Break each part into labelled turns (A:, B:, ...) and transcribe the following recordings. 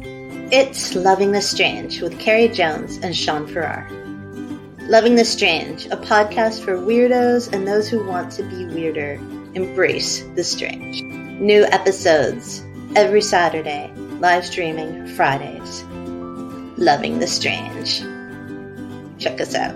A: It's Loving the Strange with Carrie Jones and Sean Farrar. Loving the Strange, a podcast for weirdos and those who want to be weirder. Embrace the strange. New episodes every Saturday, live streaming Fridays. Loving the Strange. Check us out.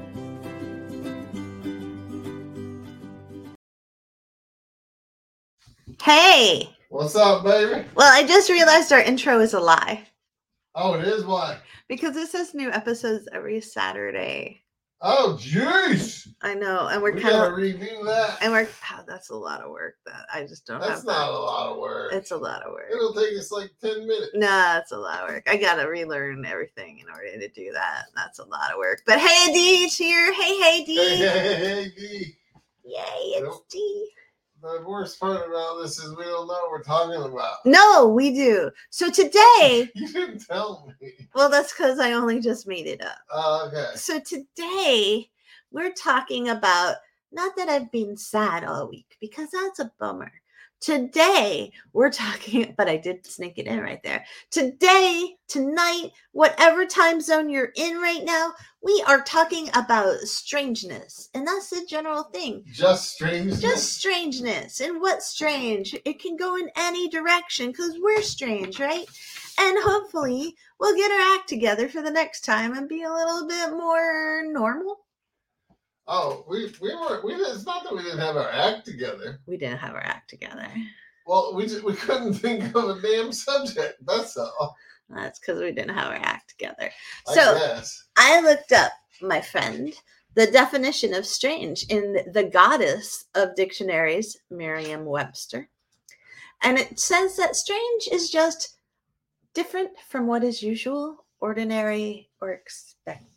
A: Hey!
B: What's up, baby?
A: Well, I just realized our intro is a lie.
B: Oh, it is? Why?
A: Because it says new episodes every Saturday.
B: Oh, jeez.
A: I know, and we
B: gotta redo that.
A: And that's a lot of work that I just don't have.
B: That's not a lot of work.
A: It's a lot of work.
B: It'll take us like 10 minutes.
A: Nah, it's a lot of work. I gotta relearn everything in order to do that. That's a lot of work. But hey, Dee's here. Hey, D.
B: Hey, D.
A: Yay, it's D.
B: The worst part about this is we don't know what we're talking about.
A: No, we do. So today...
B: You didn't tell me.
A: Well, that's because I only just made it up.
B: Oh, okay.
A: So today, we're talking about... Not that I've been sad all week, because that's a bummer. Today, we're talking... But I did sneak it in right there. Today, tonight, whatever time zone you're in right now, we are talking about strangeness. And that's the general thing.
B: Just strangeness?
A: Just strangeness. And what's strange? It can go in any direction because we're strange, right? And hopefully we'll get our act together for the next time and be a little bit more normal.
B: Oh, it's not that we didn't have our act together.
A: We didn't have our act together.
B: Well, we couldn't think of a damn subject. That's all.
A: That's because we didn't have our act together.
B: So
A: I looked up, my friend, the definition of strange in the goddess of dictionaries, Merriam-Webster. And it says that strange is just different from what is usual, ordinary, or expected.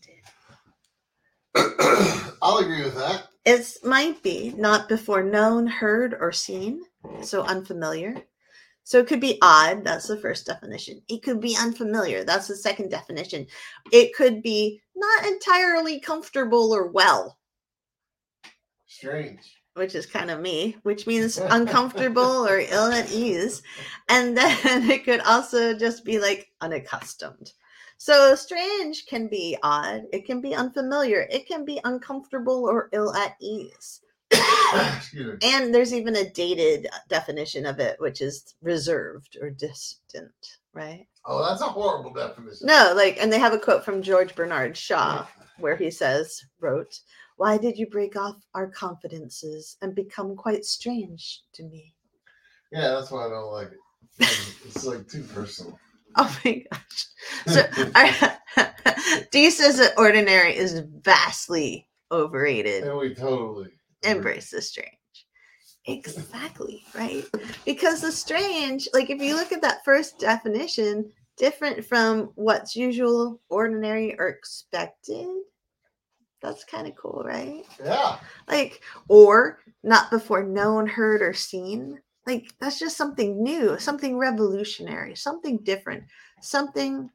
B: I'll agree with that.
A: It might be not before known, heard, or seen, so unfamiliar. So it could be odd. That's the first definition. It could be unfamiliar. That's the second definition. It could be not entirely comfortable or well.
B: Strange.
A: Which is kind of me, which means uncomfortable or ill at ease. And then it could also just be like unaccustomed. So strange can be odd. It can be unfamiliar. It can be uncomfortable or ill at ease. And there's even a dated definition of it, which is reserved or distant, right?
B: Oh, that's a horrible definition.
A: No, and they have a quote from George Bernard Shaw where he wrote, "Why did you break off our confidences and become quite strange to me?"
B: Yeah, that's why I don't like it. It's like too personal.
A: Oh my gosh. So Dee says that ordinary is vastly overrated.
B: And we totally
A: embrace the strange. Exactly, right? Because the strange, if you look at that first definition, different from what's usual, ordinary, or expected. That's kind of cool, right?
B: Yeah.
A: Or not before known, heard, or seen. That's just something new, something revolutionary, something different, something,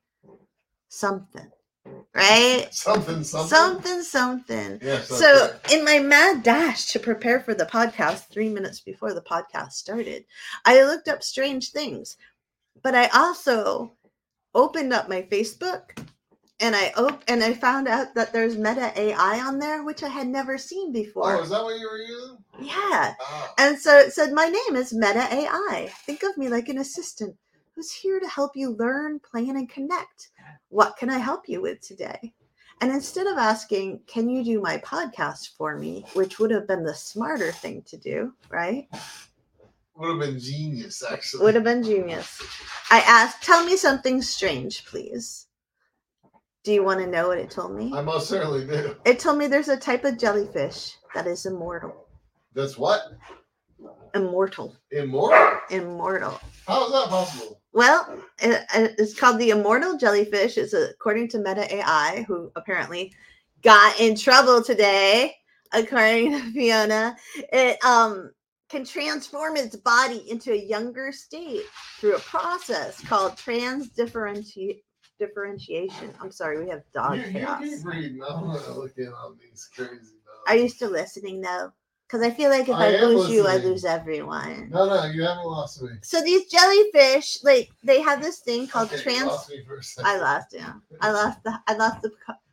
A: right? Something.
B: Yes,
A: so in my mad dash to prepare for the podcast 3 minutes before the podcast started, I looked up strange things, but I also opened up my Facebook and I found out that there's Meta AI on there, which I had never seen before.
B: Oh, is that what you were using?
A: Yeah. Oh. And so it said, "My name is Meta AI. Think of me like an assistant who's here to help you learn, plan, and connect. What can I help you with today?" And instead of asking, "Can you do my podcast for me?" which would have been the smarter thing to do, right?
B: Would have been genius, actually.
A: Would have been genius. I asked, "Tell me something strange, please." Do you want to know what it told me?
B: I most certainly do.
A: It told me there's a type of jellyfish that is immortal.
B: That's what?
A: Immortal.
B: Immortal? How is that possible?
A: Well, it's called the immortal jellyfish. It's according to Meta AI, who apparently got in trouble today, according to Fiona. It can transform its body into a younger state through a process called transdifferentiation. I'm sorry, we have dog chaos.
B: You keep reading. I'm going to look in on these crazy dogs.
A: Are you still listening, though? Because I feel like if
B: I
A: I
B: am
A: lose you, I
B: listening.
A: lose everyone.
B: No, you haven't lost me.
A: So these jellyfish, like they have this thing called
B: Okay, you lost me for a second.
A: I lost him. I lost the.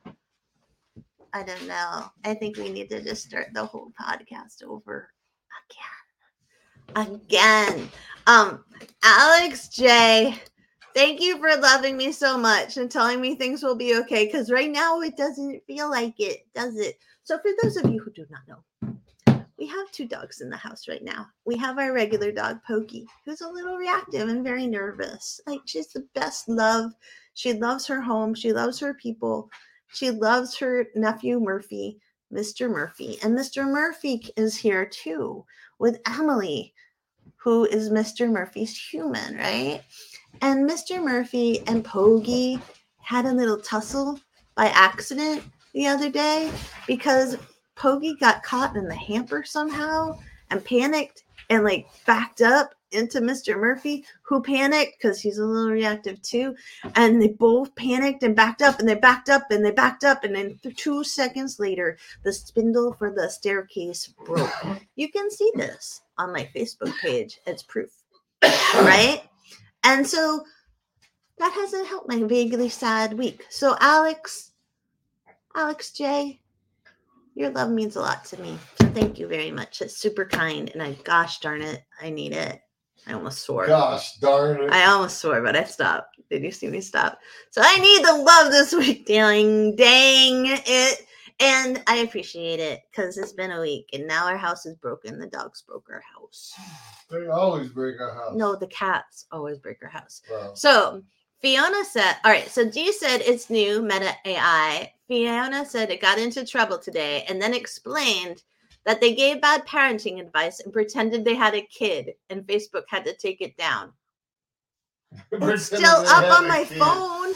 A: I don't know. I think we need to just start the whole podcast over again. Alex J, thank you for loving me so much and telling me things will be okay. Because right now it doesn't feel like it, does it? So for those of you who do not know, we have 2 dogs in the house right now. We have our regular dog, Pokey, who's a little reactive and very nervous. Like, she's the best love. She loves her home. She loves her people. She loves her nephew, Murphy, Mr. Murphy. And Mr. Murphy is here, too, with Emily, who is Mr. Murphy's human, right? And Mr. Murphy and Poggy had a little tussle by accident the other day because Poggy got caught in the hamper somehow and panicked and like backed up into Mr. Murphy, who panicked because he's a little reactive too. And they both panicked and backed up and they backed up and they backed up. And then 2 seconds later, the spindle for the staircase broke. You can see this on my Facebook page. It's proof, right? And so that hasn't helped my vaguely sad week. So Alex J, your love means a lot to me. So thank you very much. It's super kind. And gosh darn it, I need it. I almost swore.
B: Gosh darn it.
A: I almost swore, but I stopped. Did you see me stop? So I need the love this week. Dang it. And I appreciate it because it's been a week and now our house is broken. The dogs broke our house.
B: They always break our house.
A: No, the cats always break our house.
B: Wow.
A: So Fiona said, all right, so G said it's new, Meta AI. Fiona said it got into trouble today and then explained that they gave bad parenting advice and pretended they had a kid and Facebook had to take it down. It's still up on my phone.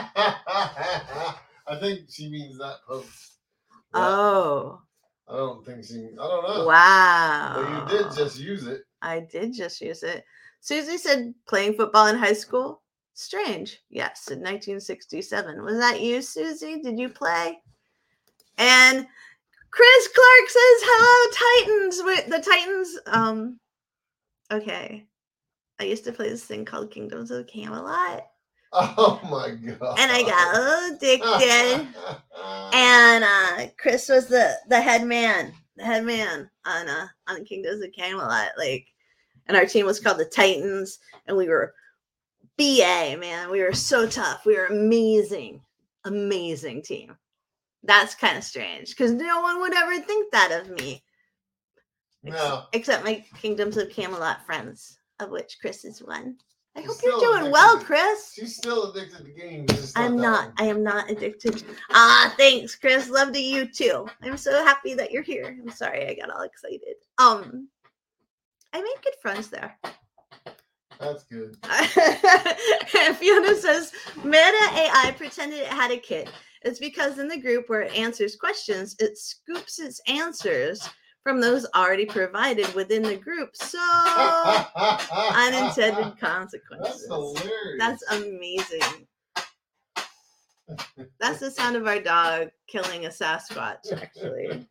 B: I think she means that post.
A: Oh.
B: I don't know.
A: Wow.
B: But you did just use it.
A: I did just use it. Susie said playing football in high school? Strange. Yes, in 1967. Was that you, Susie? Did you play? And Chris Clark says, hello, Titans. The Titans, okay. I used to play this thing called Kingdoms of Camelot.
B: Oh my God.
A: And I got a little addicted. And Chris was the head man on Kingdoms of Camelot. Like, and our team was called the Titans, and we were BA, man. We were so tough. We were amazing team. That's kind of strange because no one would ever think that of me.
B: No.
A: Except my Kingdoms of Camelot friends, of which Chris is one. I hope you're doing well, Chris.
B: She's still addicted to games.
A: I am not addicted. Thanks, Chris. Love to you too. I'm so happy that you're here. I'm sorry I got all excited. I made good friends there.
B: That's good.
A: Fiona says, Meta AI pretended it had a kid. It's because in the group where it answers questions, it scoops its answers from those already provided within the group. So unintended consequences.
B: That's hilarious.
A: That's amazing. That's the sound of our dog killing a Sasquatch, actually.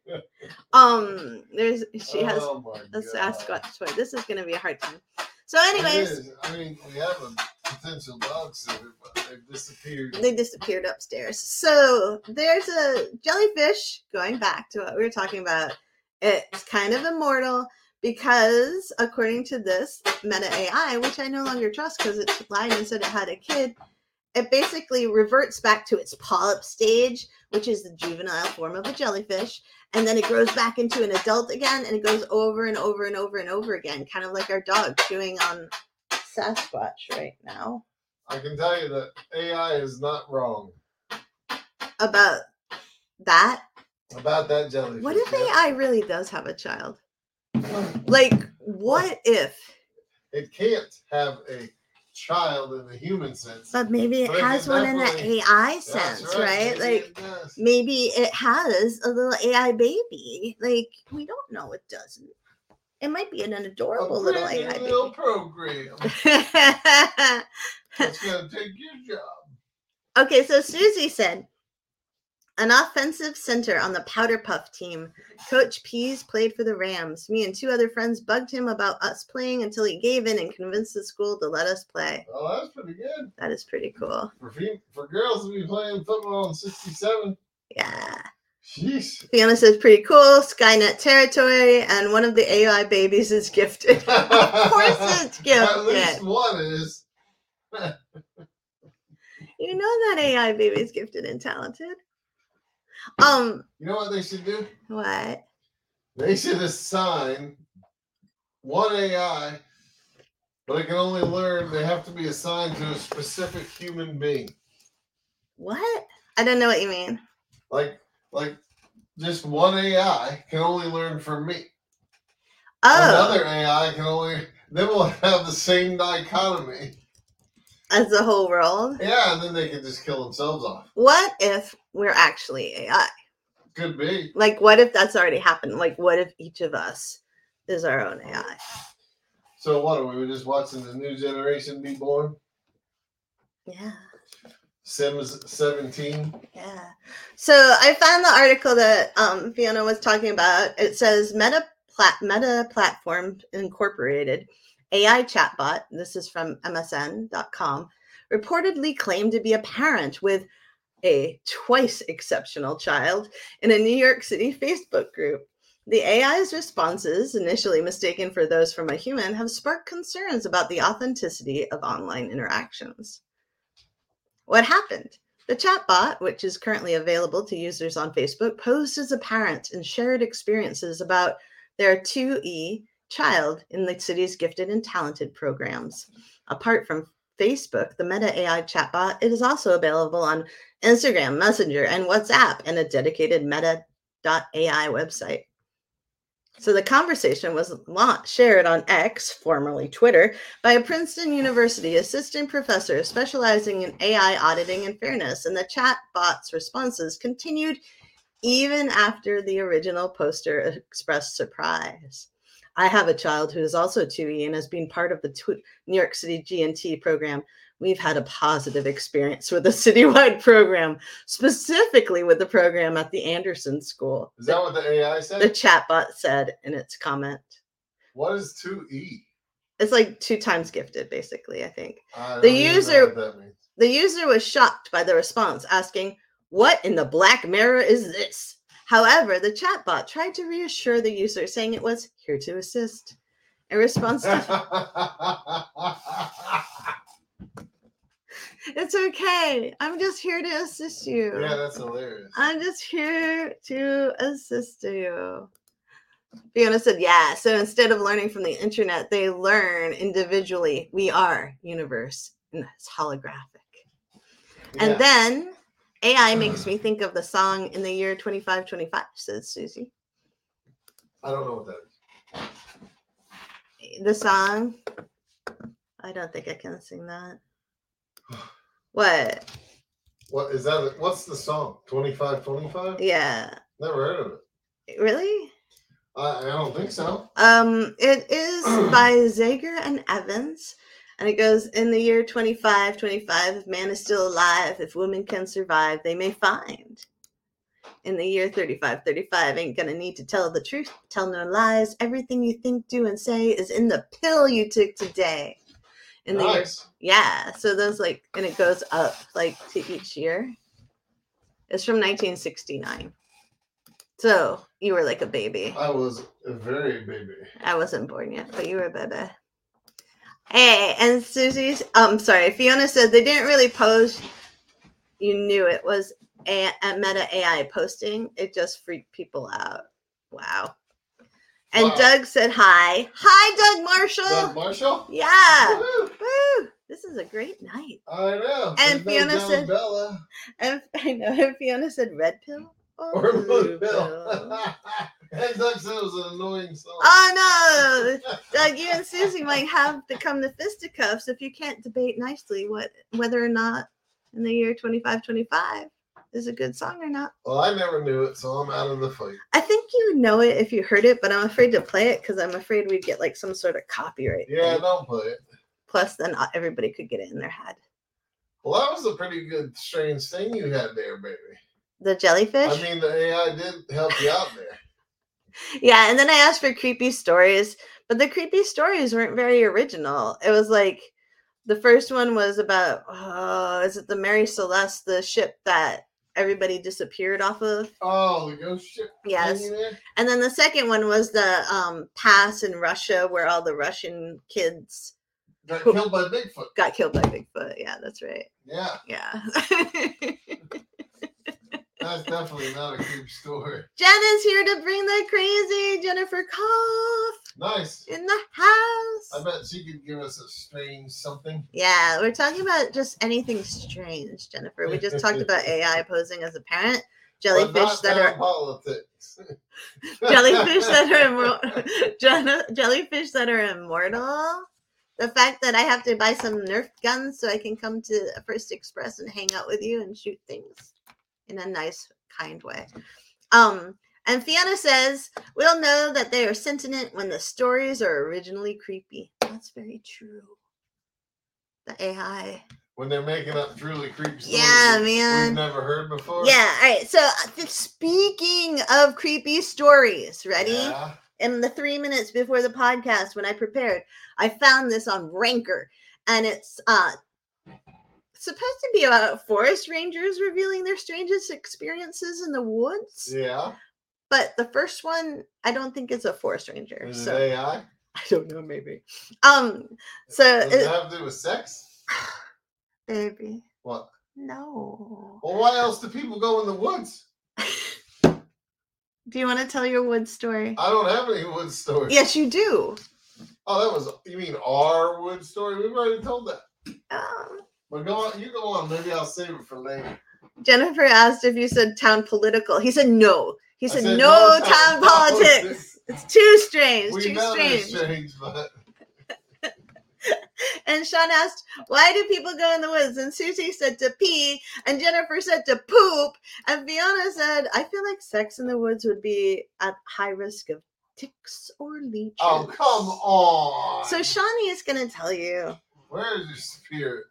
A: She has a Sasquatch toy. This is gonna be a hard time. So anyways,
B: I mean, we have a potential dog sitter, but they've disappeared.
A: They disappeared upstairs. So there's a jellyfish, going back to what we were talking about. It's kind of immortal because according to this Meta AI, which I no longer trust because it lied and said it had a kid, it basically reverts back to its polyp stage, which is the juvenile form of a jellyfish. And then it grows back into an adult again, and it goes over and over and over and over again, kind of like our dog chewing on Sasquatch right now.
B: I can tell you that AI is not wrong.
A: About that?
B: About that jellyfish.
A: What if AI really does have a child? Like, what if?
B: It can't have a child in the human sense.
A: But maybe it has one in the AI sense, right? Like, maybe it has a little AI baby. Like, we don't know. It doesn't. It might be an adorable little AI baby.
B: Little program. That's going to take your job.
A: Okay, so Susie said, An offensive center on the Powder Puff team. Coach Pease played for the Rams. Me and 2 other friends bugged him about us playing until he gave in and convinced the school to let us play.
B: Oh, that's pretty good.
A: That is pretty cool.
B: For girls to be playing football in 67.
A: Yeah.
B: Jeez.
A: Fiona says, pretty cool. Skynet territory, and one of the AI babies is gifted. Of course it's gifted.
B: At least one is.
A: You know that AI baby is gifted and talented.
B: You know what they should do?
A: What?
B: They should assign one AI, but it can only learn. They have to be assigned to a specific human being.
A: What? I don't know what you mean.
B: Like just one AI can only learn from me.
A: Oh.
B: Another AI can only. Then we'll have the same dichotomy
A: as the whole world.
B: Yeah, and then they can just kill themselves off.
A: What if we're actually AI?
B: Could be.
A: Like, what if that's already happened? Like, what if each of us is our own AI?
B: So what, are we just watching the new generation be born?
A: Yeah.
B: Sims 17.
A: Yeah. So I found the article that Fiona was talking about. It says Meta Platform Incorporated AI chatbot, this is from MSN.com, reportedly claimed to be a parent with a twice exceptional child in a New York City Facebook group. The AI's responses, initially mistaken for those from a human, have sparked concerns about the authenticity of online interactions. What happened? The chatbot, which is currently available to users on Facebook, posed as a parent and shared experiences about their 2E child in the city's gifted and talented programs. Apart from Facebook, the Meta AI chatbot, it is also available on Instagram, Messenger, and WhatsApp, and a dedicated Meta.ai website. So the conversation was shared on X, formerly Twitter, by a Princeton University assistant professor specializing in AI auditing and fairness, and the chatbot's responses continued even after the original poster expressed surprise. I have a child who is also 2E and has been part of the New York City G&T program. We've had a positive experience with a citywide program, specifically with the program at the Anderson School.
B: Is that what the AI said?
A: The chatbot said in its comment.
B: What is 2E?
A: It's like 2 times gifted, basically, I think.
B: The
A: user was shocked by the response, asking, "What in the black mirror is this?" However, the chatbot tried to reassure the user, saying it was here to assist. In response to it's okay. I'm just here to assist you.
B: Yeah, that's hilarious.
A: I'm just here to assist you. Fiona said, yeah. So instead of learning from the internet, they learn individually. We are universe, and that's holographic. Yeah. And then AI makes me think of the song In the Year 2525, says Susie.
B: I don't know what that
A: is. The song? I don't think I can sing that. What?
B: What is that? What's the song? 2525?
A: Yeah.
B: Never heard of it.
A: Really?
B: I don't think so.
A: It is by Zager and Evans. And it goes, in the year 2525, if man is still alive, if women can survive, they may find. In the year 3535, ain't gonna need to tell the truth, tell no lies. Everything you think, do, and say is in the pill you took today. In the year, yeah. So those and it goes up to each year. It's from 1969. So you were like a baby.
B: I was a very baby.
A: I wasn't born yet, but you were a baby. Hey, and Fiona said they didn't really post. You knew it was a Meta AI posting. It just freaked people out. Wow. And wow. Doug said hi. Hi, Doug Marshall.
B: Doug Marshall?
A: Yeah. Woo. This is a great night.
B: I know.
A: And Fiona said Bella. And I know. And Fiona said red pill or blue pill.
B: And Doug said it was an annoying song.
A: Oh no, Doug, you and Susie might have to come to fisticuffs if you can't debate nicely whether or not In the Year 2525 is a good song or not.
B: Well, I never knew it, so I'm out of the fight.
A: I think you know it if you heard it, but I'm afraid to play it because I'm afraid we'd get some sort of copyright.
B: Yeah, don't play it.
A: Plus, then everybody could get it in their head.
B: Well, that was a pretty good, strange thing you had there, baby.
A: The jellyfish?
B: I mean, the AI did help you out there.
A: Yeah, and then I asked for creepy stories, but the creepy stories weren't very original. It was like the first one was about, is it the Mary Celeste, the ship that everybody disappeared off of?
B: Oh, the ghost ship.
A: Yes. And then the second one was the pass in Russia where all the Russian kids
B: got killed by Bigfoot.
A: Got killed by Bigfoot. Yeah, that's right.
B: Yeah.
A: Yeah.
B: That's definitely not a creep story.
A: Jen is here to bring the crazy Jennifer Koff.
B: Nice.
A: In the house.
B: I bet she could give us a strange something.
A: Yeah, we're talking about just anything strange, Jennifer. We just talked about AI posing as a parent. Jellyfish that are
B: politics.
A: jellyfish that are immortal. The fact that I have to buy some Nerf guns so I can come to First Express and hang out with you and shoot things in a nice, kind way. And Fiona says, we'll know that they are sentient when the stories are originally creepy. That's very true. The AI.
B: When they're making up truly creepy stories.
A: Yeah, man.
B: We've never heard before.
A: Yeah, all right. So speaking of creepy stories, ready?
B: Yeah.
A: In the 3 minutes before the podcast, when I prepared, I found this on Ranker. And it's supposed to be about forest rangers revealing their strangest experiences in the woods.
B: Yeah.
A: But the first one, I don't think it's a forest ranger.
B: Is it AI?
A: I don't know, maybe. So
B: does it have to do with sex?
A: Baby.
B: What?
A: No.
B: Well, why else do people go in the woods?
A: Do you want to tell your wood story?
B: I don't have any wood stories.
A: Yes, you do.
B: Oh, you mean our wood story? We've already told that. Well, go on. You go on. Maybe I'll save it for later.
A: Jennifer asked if you said town political. He said no. He said no town politics. It's too strange.
B: We
A: too
B: know
A: strange.
B: It's strange, but.
A: And Sean asked, why do people go in the woods? And Susie said to pee, and Jennifer said to poop, and Fiona said, I feel like sex in the woods would be at high risk of ticks or leeches.
B: Oh, come on.
A: So Shawnee is going to tell you.
B: Where is your spirit?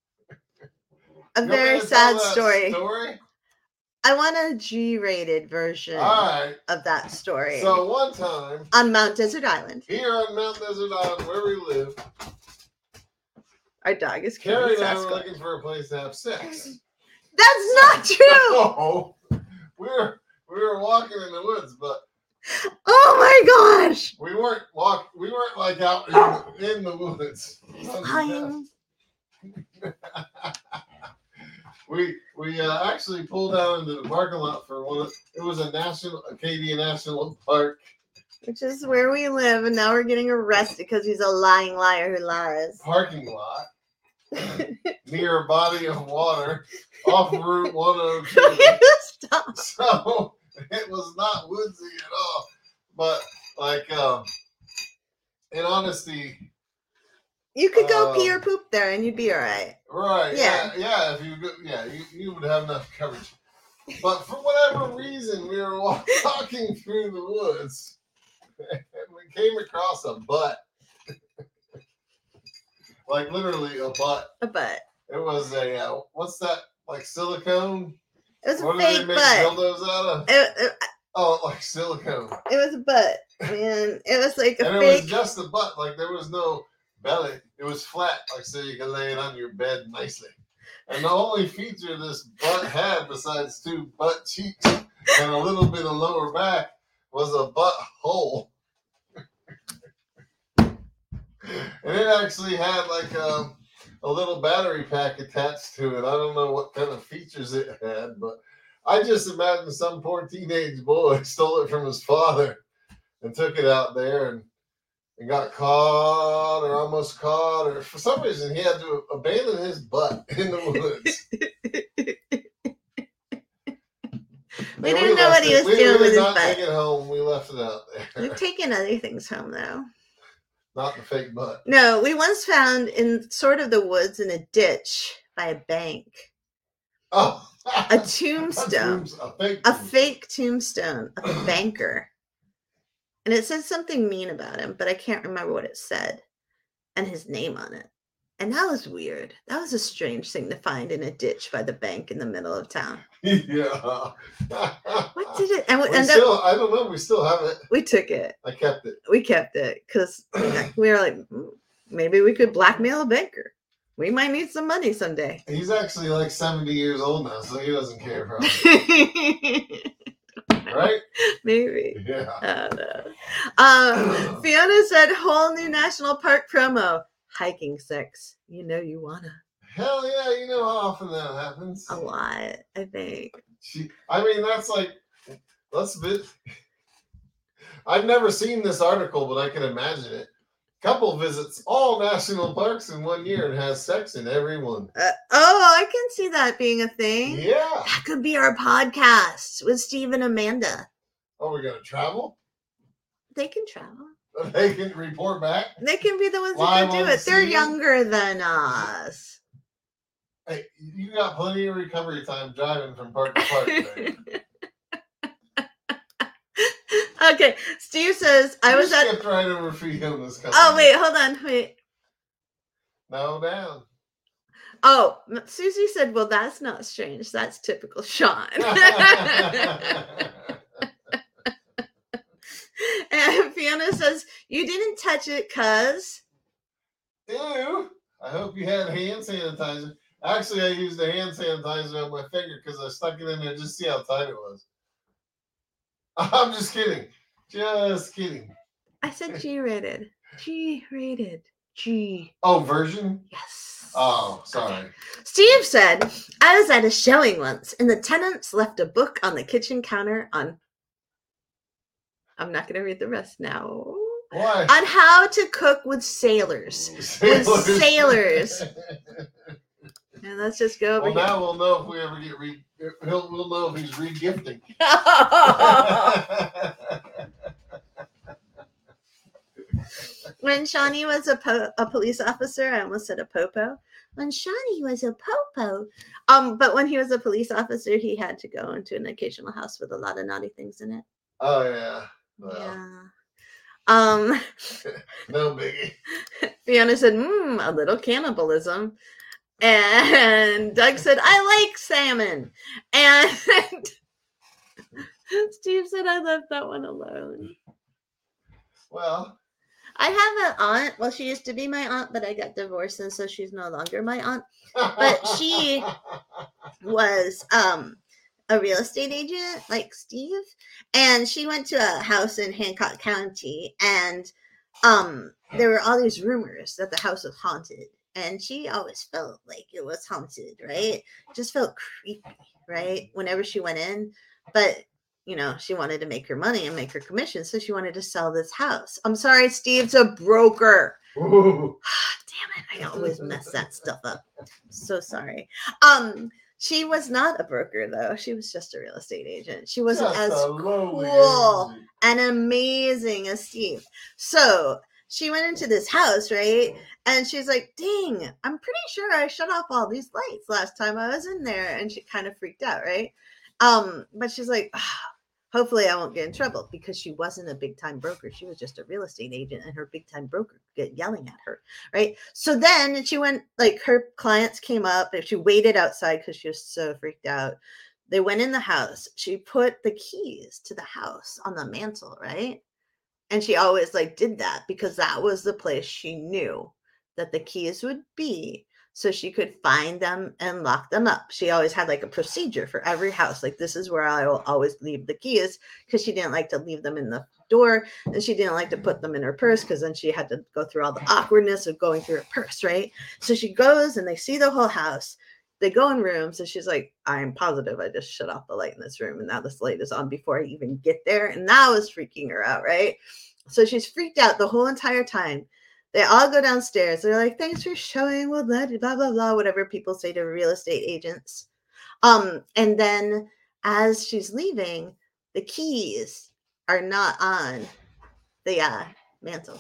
A: A very sad story. I want a G-rated version of that story.
B: So one time.
A: On Mount Desert Island.
B: Here on Mount Desert Island, where we live.
A: Our dog is
B: Carrie and I were looking for a place to have sex.
A: That's not true.
B: No, we were walking in the woods, but
A: oh my gosh,
B: we weren't like out in the woods. We actually pulled out into the parking lot for it was Acadia National Park.
A: Which is where we live, and now we're getting arrested because he's a lying liar who lies.
B: Parking lot near a body of water off Route 102.
A: Stop.
B: So it was not woodsy at all. But like, in honesty,
A: you could go pee or poop there, and you'd be all right.
B: Right? Yeah. If you would have enough coverage. But for whatever reason, we were walking through the woods. And we came across a butt. Like literally a butt.
A: A butt.
B: It was a, what's that, like silicone?
A: It was
B: what
A: a fake
B: do they make
A: butt.
B: dildos out of? Like silicone.
A: It was a butt. Man, it was like a
B: and
A: fake.
B: It was just a butt. Like there was no belly. It was flat, like so you could lay it on your bed nicely. And the only feature this butt had, besides two butt cheeks and a little bit of lower back, was a butt hole. And it actually had like a little battery pack attached to it. I don't know what kind of features it had, but I just imagine some poor teenage boy stole it from his father and took it out there and got caught or almost caught, or for some reason he had to abandon his butt in the woods.
A: We didn't know what he was doing with his butt. We did not
B: take it home. We left it out there.
A: We've taken other things home, though.
B: Not the fake butt.
A: No, we once found in sort of the woods in a ditch by a bank.
B: Oh.
A: A tombstone. A fake tombstone of a banker. And it said something mean about him, but I can't remember what it said. And his name on it. And that was weird. That was a strange thing to find in a ditch by the bank in the middle of town.
B: Yeah.
A: What did it? And
B: we still, I don't know. We still have it.
A: We took it.
B: I kept it.
A: We kept it because we were like, maybe we could blackmail a banker. We might need some money someday.
B: He's actually like 70 years old now, so he doesn't care probably. Right?
A: Maybe.
B: Yeah.
A: I don't know. Fiona said, whole new national park promo. Hiking sex. You know you wanna.
B: Hell yeah, you know how often that happens.
A: A lot, I think.
B: I mean, that's like, I've never seen this article, but I can imagine it. Couple visits all national parks in 1 year and has sex in every one.
A: I can see that being a thing.
B: Yeah.
A: That could be our podcast with Steve and Amanda.
B: Oh, we're going to travel?
A: They can travel.
B: They can report back?
A: They can be the ones
B: Live
A: who can do it. They're younger than us.
B: Hey, you got plenty of recovery time driving from park to park. Right?
A: Okay, Steve says, I was at...
B: skipped right over Fiona's comment.
A: Oh, wait, hold on, wait.
B: No, down.
A: Oh, Susie said, well, that's not strange. That's typical Sean. And Fiona says, you didn't touch it, cuz.
B: Ew. I hope you had hand sanitizer. Actually, I used the hand sanitizer on my finger because I stuck it in there just to see how tight it was. I'm just kidding. Just kidding.
A: I said G-rated. G-rated. G.
B: Oh, version?
A: Yes.
B: Oh, sorry.
A: Okay. Steve said, I was at a showing once, and the tenants left a book on the kitchen counter on... I'm not going to read the rest now.
B: Why?
A: On how to cook with sailors. With sailors. And let's just go over
B: here. Now we'll know if we ever get we'll know if he's re-gifting.
A: When Shawnee was a police officer, I almost said a popo. When Shawnee was a popo. But when he was a police officer, he had to go into an occasional house with a lot of naughty things in it.
B: Oh yeah. Well.
A: Yeah.
B: No biggie.
A: Fiona said, a little cannibalism. And Doug said, I like salmon. And Steve said, I left that one alone.
B: Well,
A: I have an aunt. Well, she used to be my aunt, but I got divorced, and so she's no longer my aunt. But she was a real estate agent like Steve. And she went to a house in Hancock County, and there were all these rumors that the house was haunted. And she always felt like it was haunted, right? Just felt creepy, right? Whenever she went in. But, you know, she wanted to make her money and make her commission. So she wanted to sell this house. I'm sorry, Steve's a broker. Damn it. I always mess that stuff up. I'm so sorry. She was not a broker, though. She was just a real estate agent. She wasn't as cool and amazing as Steve. So she went into this house, right? And she's like, dang, I'm pretty sure I shut off all these lights last time I was in there. And she kind of freaked out, right? But she's like, hopefully I won't get in trouble, because she wasn't a big time broker. She was just a real estate agent, and her big time broker get yelling at her, right? So then she went, like, her clients came up and she waited outside because she was so freaked out. They went in the house. She put the keys to the house on the mantle, right? And she always like did that because that was the place she knew that the keys would be, so she could find them and lock them up. She always had like a procedure for every house. Like, this is where I will always leave the keys, because she didn't like to leave them in the door, and she didn't like to put them in her purse, because then she had to go through all the awkwardness of going through her purse, right? So she goes and they see the whole house. They go in rooms, and she's like, I'm positive I just shut off the light in this room, and now this light is on before I even get there. And that was freaking her out, right? So she's freaked out the whole entire time. They all go downstairs. They're like, thanks for showing, well, blah, blah, blah, blah, whatever people say to real estate agents. And then as she's leaving, the keys are not on the mantle.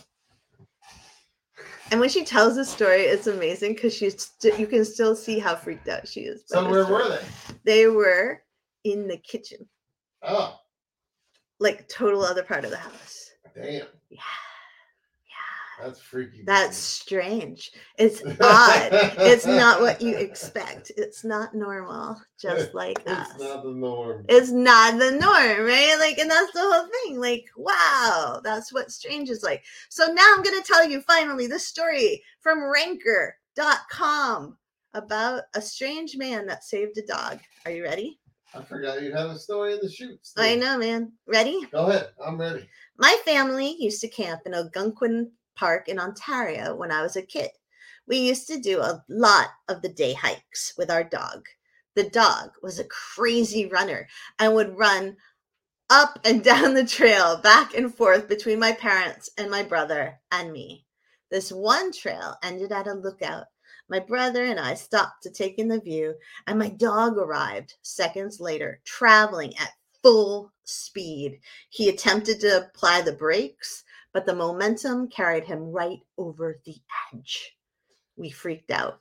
A: And when she tells the story, it's amazing, because you can still see how freaked out she is.
B: So where were they?
A: They were in the kitchen.
B: Oh.
A: Like, total other part of the house.
B: Damn.
A: Yeah.
B: That's freaky.
A: That's strange. It's odd. It's not what you expect. It's not normal, just like us.
B: It's not the norm.
A: It's not the norm, right? Like, and that's the whole thing. Like, wow, that's what strange is like. So now I'm going to tell you finally this story from Ranker.com about a strange man that saved a dog. Are you ready?
B: I forgot you had a story in the chutes.
A: I know, man. Ready?
B: Go ahead. I'm ready.
A: My family used to camp in Algonquin Park in Ontario when I was a kid. We used to do a lot of the day hikes with our dog. The dog was a crazy runner and would run up and down the trail, back and forth between my parents and my brother and me. This one trail ended at a lookout. My brother and I stopped to take in the view, and my dog arrived seconds later, traveling at full speed. He attempted to apply the brakes, but the momentum carried him right over the edge. We freaked out.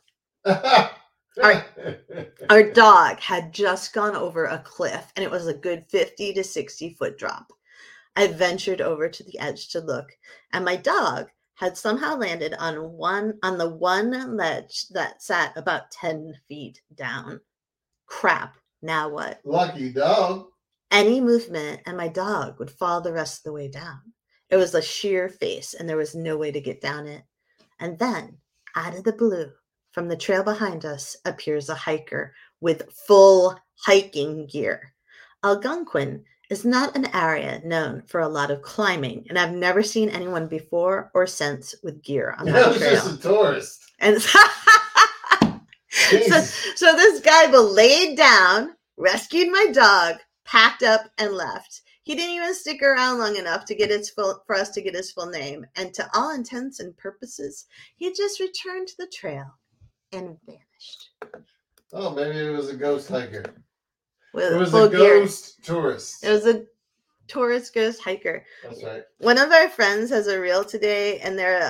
A: Our dog had just gone over a cliff, and it was a good 50 to 60 foot drop. I ventured over to the edge to look, and my dog had somehow landed on the one ledge that sat about 10 feet down. Crap, now what?
B: Lucky dog.
A: Any movement, and my dog would fall the rest of the way down. It was a sheer face, and there was no way to get down it. And then, out of the blue, from the trail behind us, appears a hiker with full hiking gear. Algonquin is not an area known for a lot of climbing, and I've never seen anyone before or since with gear on that trail.
B: Just a tourist.
A: And so this guy laid down, rescued my dog, packed up, and left. He didn't even stick around long enough to get for us to get his full name. And to all intents and purposes, he just returned to the trail and vanished.
B: Oh, maybe it was a ghost hiker.
A: It
B: was a ghost tourist.
A: It was a tourist ghost hiker.
B: That's right.
A: One of our friends has a reel today, and they're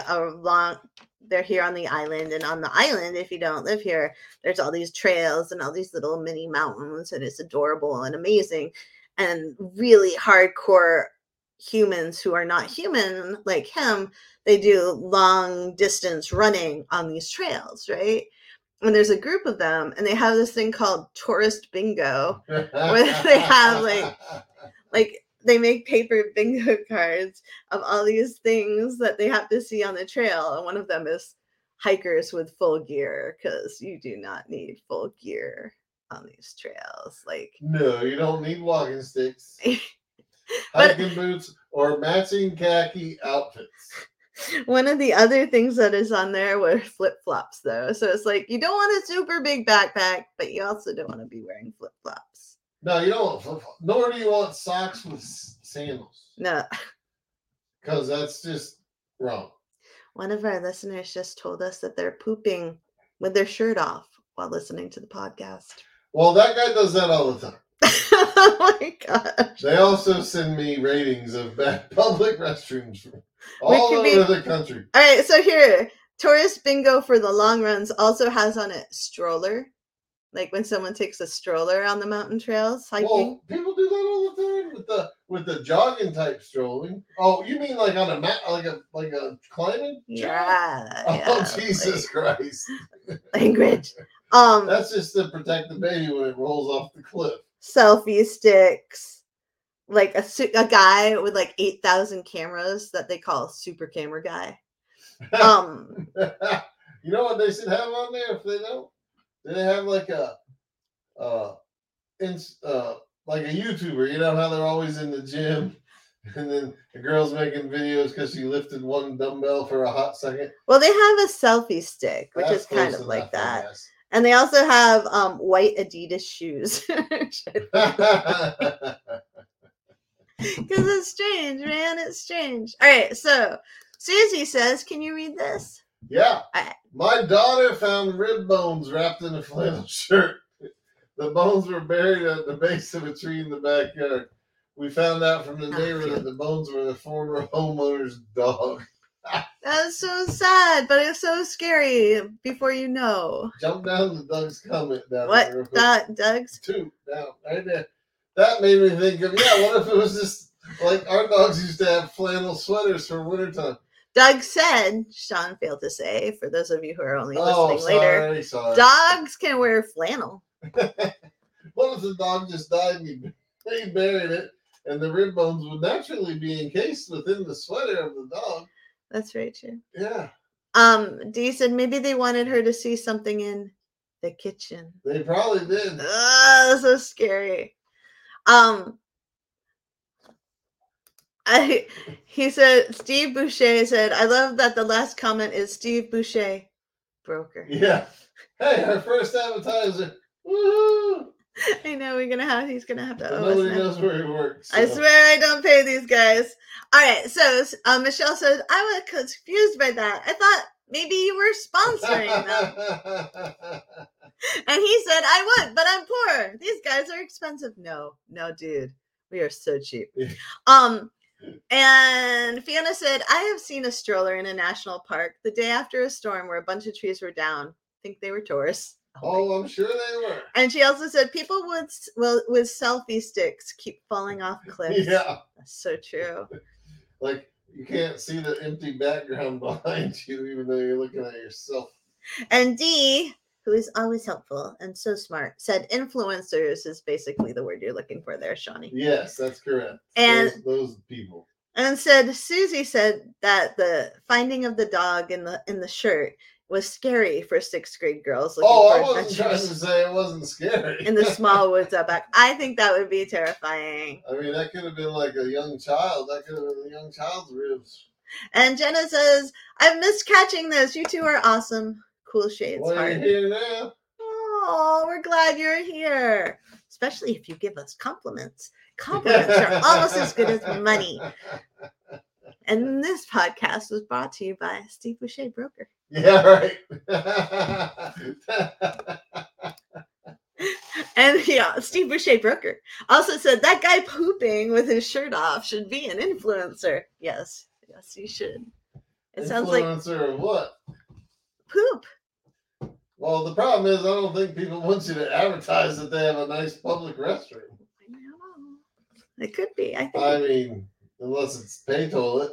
A: here on the island. And on the island, if you don't live here, there's all these trails and all these little mini mountains, and it's adorable and amazing. And really hardcore humans who are not human like him, they do long distance running on these trails, right? And there's a group of them, and they have this thing called tourist bingo, where they have like they make paper bingo cards of all these things that they have to see on the trail. And one of them is hikers with full gear, because you do not need full gear on these trails. Like,
B: no, you don't need walking sticks, hiking boots, or matching khaki outfits.
A: One of the other things that is on there were flip-flops, though. So it's like, you don't want a super big backpack, but you also don't want to be wearing flip-flops.
B: No, you don't want flip-flops. Nor do you want socks with sandals.
A: No.
B: Because that's just wrong. One
A: of our listeners just told us that they're pooping with their shirt off while listening to the podcast.
B: Well, that guy does that all the time.
A: Oh my gosh.
B: They also send me ratings of bad public restrooms all over the country.
A: All right, so here, tourist bingo for the long runs also has on it stroller. Like when someone takes a stroller on the mountain trails hiking.
B: Well, people do that all the time with the jogging type strolling. Oh, you mean like on a mat, like a climbing?
A: Yeah.
B: Oh, Jesus Christ.
A: Language.
B: That's just to protect the baby when it rolls off the cliff.
A: Selfie sticks, like a guy with like 8,000 cameras that they call super camera guy.
B: You know what they should have on there if they don't? They have like a YouTuber. You know how they're always in the gym, and then the girl's making videos because she lifted one dumbbell for a hot second.
A: Well, they have a selfie stick, which is kind of like that. And they also have white Adidas shoes. Because it's strange, man. It's strange. All right. So Susie says, can you read this?
B: Yeah.
A: Right.
B: My daughter found rib bones wrapped in a flannel shirt. The bones were buried at the base of a tree in the backyard. We found out from the neighbor that the bones were the former homeowner's dog.
A: That's so sad, but it's so scary before you know.
B: Jump down to Doug's comment down
A: there. What? Doug's?
B: 2 down right there. That made me think of, what if it was just like our dogs used to have flannel sweaters for wintertime?
A: Doug said, Sean failed to say, for those of you who are only
B: Oh,
A: listening later,
B: sorry.
A: dogs can wear flannel.
B: What if the dog just died and he buried it, and the rib bones would naturally be encased within the sweater of the dog?
A: That's very true.
B: Yeah.
A: Dee said maybe they wanted her to see something in the kitchen.
B: They probably did.
A: Oh, so scary. He said, Steve Boucher said, I love that the last comment is Steve Boucher, broker.
B: Yeah. Hey, our first advertiser. Woohoo!
A: I know he's gonna have to owe
B: Nobody
A: us
B: knows where he works.
A: I swear I don't pay these guys. All right, so Michelle says, I was confused by that. I thought maybe you were sponsoring them. And he said, I would, but I'm poor. These guys are expensive. No, dude. We are so cheap. And Fiona said, I have seen a stroller in a national park the day after a storm where a bunch of trees were down. I think they were tourists.
B: Oh, I'm sure they were.
A: And she also said people with selfie sticks keep falling off cliffs.
B: Yeah.
A: That's so true.
B: Like you can't see the empty background behind you, even though you're looking at yourself.
A: And Dee, who is always helpful and so smart, said influencers is basically the word you're looking for there, Shawnee.
B: Yes, that's correct.
A: And
B: those people.
A: And said Susie said that the finding of the dog in the shirt was scary for 6th grade girls looking for
B: I wasn't
A: adventures
B: trying to say it wasn't scary.
A: in the small woods out back. I think that would be terrifying.
B: I mean, that could have been like a young child. That could have been a young child's ribs.
A: And Jenna says, I've missed catching this. You two are awesome. Cool shades.
B: Well, you're here now.
A: Oh, we're glad you're here. Especially if you give us compliments. Compliments are almost as good as money. And this podcast was brought to you by Steve Boucher, broker.
B: Yeah, right.
A: And yeah, Steve Boucher, broker, also said that guy pooping with his shirt off should be an influencer. Yes, he should. It sounds like
B: influencer of what?
A: Poop.
B: Well, the problem is I don't think people want you to advertise that they have a nice public restroom.
A: I know. It could be.
B: I mean, unless it's pay toilet.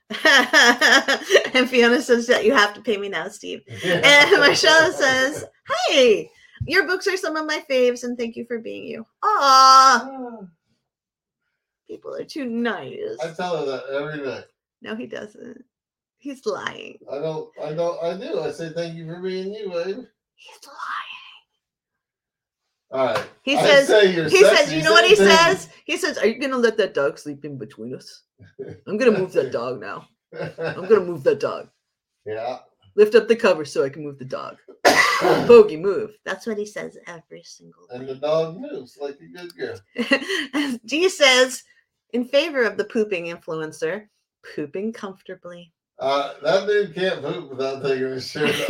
A: And Fiona says that you have to pay me now, Steve. Yeah. And Michelle says, hey, your books are some of my faves and thank you for being you. Aww. People are too nice.
B: I tell her that every night.
A: No, he doesn't. He's lying.
B: I do. I say thank you for being you, babe.
A: He's lying.
B: All right.
A: He says, you know what he says? He says, are you going to let that dog sleep in between us? I'm going to move that dog now. I'm going to move that dog.
B: Yeah.
A: Lift up the cover so I can move the dog. Bogey, move. That's what he says every single day.
B: And the dog moves like a good girl.
A: G says, in favor of the pooping influencer, pooping comfortably.
B: That dude can't poop without taking his shirt off.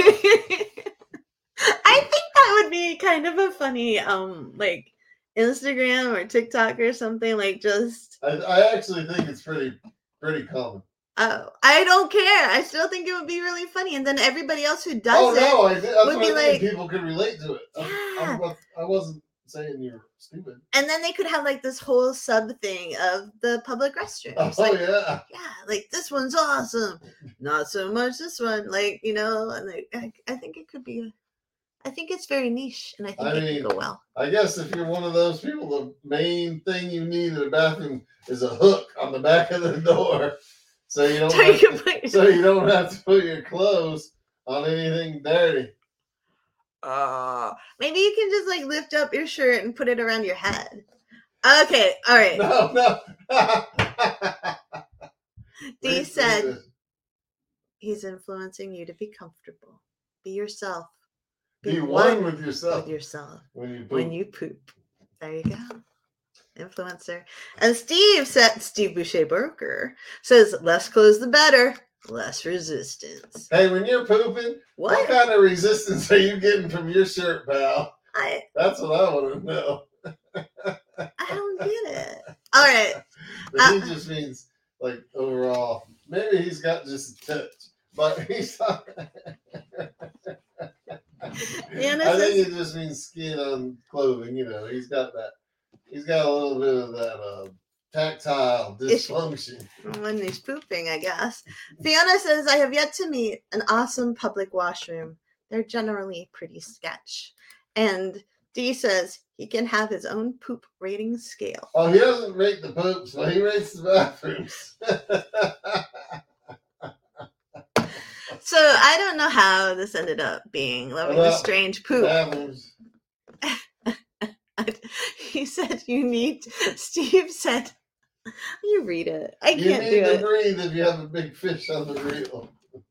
A: I think that would be kind of a funny, like Instagram or TikTok or something. Like just.
B: I actually think it's pretty common.
A: Oh, I don't care. I still think it would be really funny, and then everybody else who does
B: would be like people could relate to it. Yeah. I wasn't saying you're stupid.
A: And then they could have like this whole sub thing of the public restrooms.
B: Oh
A: like,
B: yeah.
A: Yeah, like this one's awesome. Not so much this one. Like, you know, and I think it could be. I think it's very niche, and I think it could go well.
B: I guess if you're one of those people, the main thing you need in a bathroom is a hook on the back of the door. So you don't have to put your clothes on anything dirty.
A: Maybe you can just like lift up your shirt and put it around your head. Okay, all right.
B: No.
A: Dee said he's influencing you to be comfortable. Be yourself.
B: Be one with yourself.
A: When you poop. There you go. Influencer. And Steve Boucher Broker says, less clothes the better, less resistance.
B: Hey, when you're pooping, what kind of resistance are you getting from your shirt, pal? That's what I want to know.
A: I don't get it. All right.
B: He just means like overall. Maybe he's got just a touch, but he's not. I think it just means skin on clothing. You know, he's got a little bit of that tactile dysfunction.
A: When he's pooping, I guess. Fiona says, I have yet to meet an awesome public washroom. They're generally pretty sketch. And Dee says he can have his own poop rating scale.
B: Oh, he doesn't rate the poops, but he rates the bathrooms.
A: So I don't know how this ended up being Loving the Strange Poop.
B: Bathrooms.
A: He said Steve said, you read it. I can't do it.
B: You need to breathe if you have a big fish on the reel.